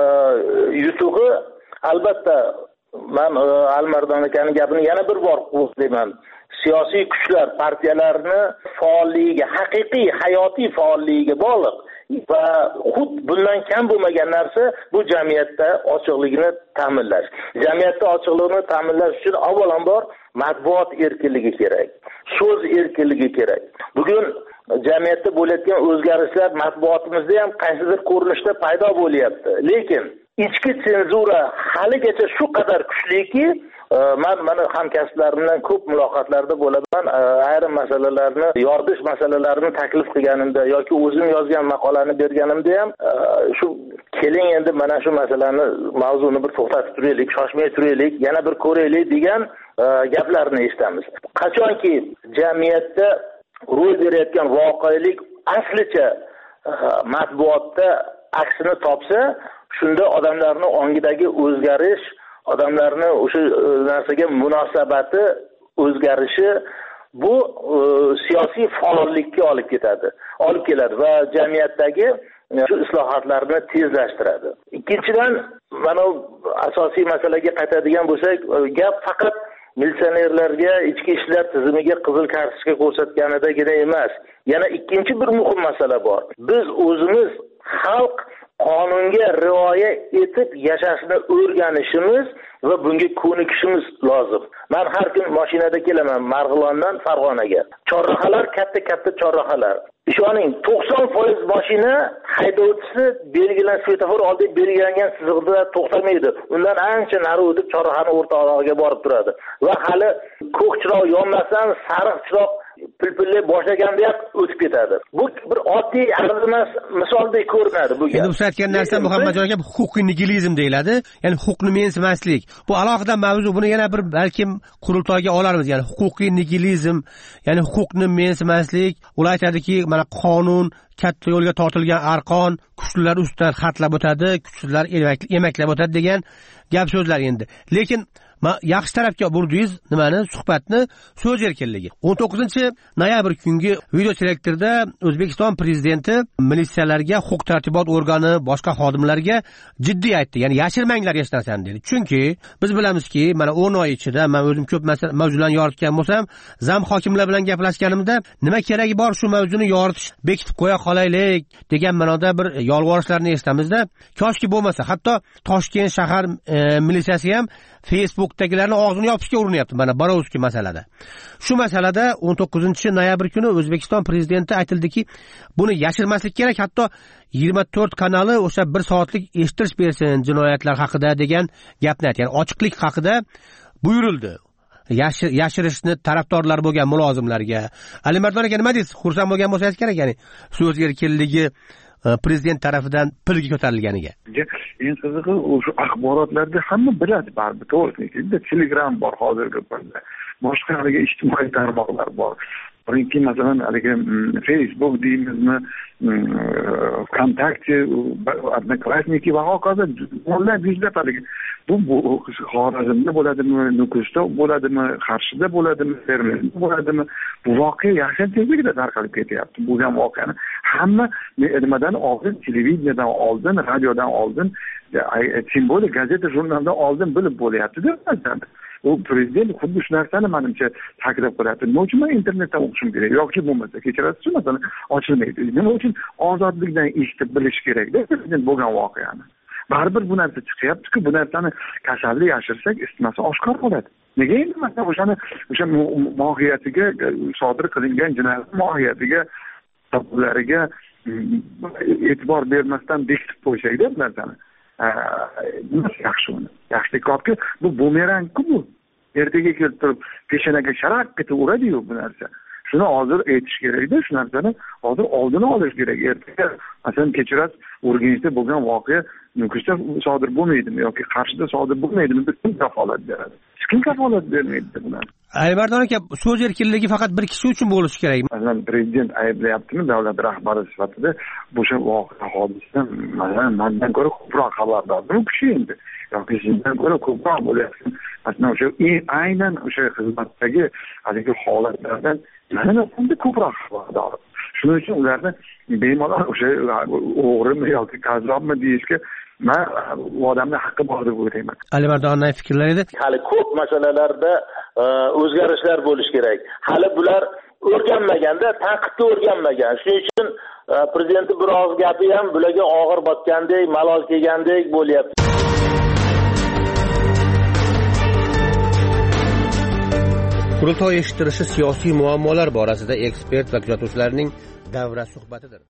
yutug'i albatta men Alimardon akaning gapini yana bir bor qo'shlayman. Siyosiy kuchlar, partiyalarni faolligiga, haqiqiy hayotiy faolligiga bog'liq. Va xud bundan kam bo'lmagan narsa bu jamiyatda ochiqlikni ta'minlash. Jamiyatda ochiqlikni ta'minlash uchun avvalambor matbuot erkinligi kerak. So'z erkinligi kerak. Bugun jamiyatda bo'layotgan o'zgarishlar matbuotimizda ham qaysidir ko'rinishda paydo bo'lyapti. Lekin ichki senzura haligacha shu qadar kuchliki, mana hamkasblarimdan ko'p muloqotlarda bo'laman. Ayrim masalalarni, yoritish masalalarini taklif qilganimda yoki o'zim yozgan maqolani berganimda ham shu keling endi mana shu masalani, mavzuni bir to'xtatib turaylik, shoshmay turaylik, yana bir ko'raylik degan gaplarni eshitamiz. Qachonki jamiyatda ro'y berayotgan voqelik aslicha matbuotda aksini topsa, shunda odamlarning ongidagi o'zgarish, odamlarning o'sha narsaga munosabati o'zgarishi bu siyosiy faollikka olib keladi va jamiyatdagi shu islohotlarni tezlashtiradi. Ikkinchidan, mana asosiy masalaga qaytadigan bo'lsak, gap faqat militsionerlarga, ichki ishlar tizimiga qizil kartochka ko'rsatganidagina emas. Yana ikkinchi bir muhim masala bor. Biz o'zimiz xalq qonunga rioya etib yashashni o'rganishimiz va bunga ko'nikishimiz lozim. Men har kun mashinada kelaman Marg'ilondan Farg'onaga. Chorrahalar katta chorrahalar. Ishoning 90% mashina haydovchisi belgilangan svetofor oldida belgilangan chiziqda to'xtamaydi. Undan ancha nari o'tib chorrahani o'rtog'iga borib turadi. Va hali ko'k chiroq yonmasdan sariq chiroq pilpillay boshlaganda o'tib ketadi. Bu bir oddiy arzimas misoldek ko'rinadi bu gap. Endi bu aytgan narsa Muhammadjon aka huquqiy nigilizm deyiladi. Ya'ni huquqni mensimaslik. Bu alohida mavzu. Buni yana bir balkim qurultoyga olarmiz. Ya'ni huquqiy nigilizm, ya'ni huquqni mensimaslik. Ular aytadiki, mana qonun katta yo'lga tortilgan arqon, kuchlilar ustidan xatlab o'tadi, kuchsizlar emaklab o'tadi degan gap so'zlar endi. Lekin yaxshi tarafga burdingiz nimani, suhbatni, so'z erkinligi. 19-noyabr kungi video selektorda O'zbekiston prezidenti militsiyalarga, huquq-tartibot organi, boshqa xodimlarga jiddiy aytdi. Ya'ni yashirmanglar hech narsani dedi. Chunki biz bilamizki, mana 10 oy ichida men o'zim ko'p mavzularni yoritgan bo'lsam, zam hokimlar bilan gaplashganimda nima keragi bor shu mavzuni yoritish, bekitib qo'ya qolaylik degan ma'noda bir yolg'orishlarni eshitamizda. Koshki bo'lmasa, hatto Toshkent shahar militsiyasi ham Facebook'dagilarni og'zini yopishga urinyapti mana Borovskiy masalada. Shu masalada 19-noyabr kuni O'zbekiston prezidenti aytildiki, buni yashirmaslik kerak, hatto 24 kanali o'sha 1 soatlik eshitish bersin jinoyatlar haqida degan gapni aytdi. Ya'ni ochiqlik haqida buyurildi. Yashirishni tarafdorlar bo'lgan mulozimlarga. Alimardon aka nima deysiz? Xursand bo'lgan bo'lsangiz kerak, ya'ni so'z erkinligi prezident tarafidan pilga ko'tarilganiga. Eng qizig'i o'sha axborotlarda hamma biladi baribir, to'g'risi. Telegram bor hozirgi kunda. Boshqa haligi ijtimoiy tarmoqlar bor. Birinchi masalan haligi Facebook deymizmi, VKontakte, Odnoklassniki va hokazo o'nlab yuzlab haligi bu Xorazmda bo'ladimi, Nukusda bo'ladimi, Qarshida bo'ladimi, Termizda bo'ladimi, bu voqea yashin tezligida tarqalib ketyapti. Bu ham voqeani hamma nimadan oldin, televideniyadan oldin, radiodan oldin, simbolik gazeta jurnaldan oldin bilib bo'lyapti-da. U prezident xuddi shu narsani menimcha taklif qilyapti. Nima uchun men internetdan o'qishim kerak yoki bo'lmasa kechirasiz, masalan ochilmaydi. Nima uchun ozodlikdan eshitib bilish kerak-da prezident bo'lgan voqeani. baribir bu narsa chiqyapti-ku, bu narsani kasalni yashirsak isitmasi oshkor bo'ladi. Nega endi masalan o'sha mohiyatiga sodir qilingan jinoyat mohiyatiga sabablariga e'tibor bermasdan bekitib qo'yishakda bu narsani. Nima yaxshi uni? Yaxshilikki bu bumerang-ku bu. Ertaga kelib turib peshonaga sharaq etib uradi-yu bu narsa. Shuni hozir aytish kerak-da, shu narsani hozir oldini olish kerak. Ertaga masalan kechirasiz, Urganchda bo'lgan voqea Nukusda sodir bo'lmaydimi yoki Qarshida sodir bo'lmaydimi? Kim kafolat beradi? Hech kim kafolat bermaydi buni. Alimardon aka, so'z erkinligi faqat bir kishi uchun bo'lishi kerak. Masalan, prezident ayblayaptimi davlat rahbari sifatida o'sha voqea hodisa mendan ko'ra ko'proq xabardormi kishi endi. Yoki sizdan ko'ra ko'proq bo'lyapti. Masalan, o'sha aynan o'sha xizmatdagi haligi holatlardan mana bunda ko'proq xabardor. Shuning uchun ularni bemalol o'sha o'g'rimi yoki qazzobmi deyishga men odamning haqqi bor deb o'ylayman. Alimardonning fikrlari edi. Hali ko'p masalalarda o'zgarishlar bo'lishi kerak. Hali bular o'rganmaganda, tanqidga o'rganmagan. Shuning uchun prezident biroz gapi ham bularga og'ir botgandek, malol kelgandek bo'lyapti. Qurultoy eshittirishi siyosiy muammolar borasida ekspert va kuzatuvchilarning davra suhbatidir.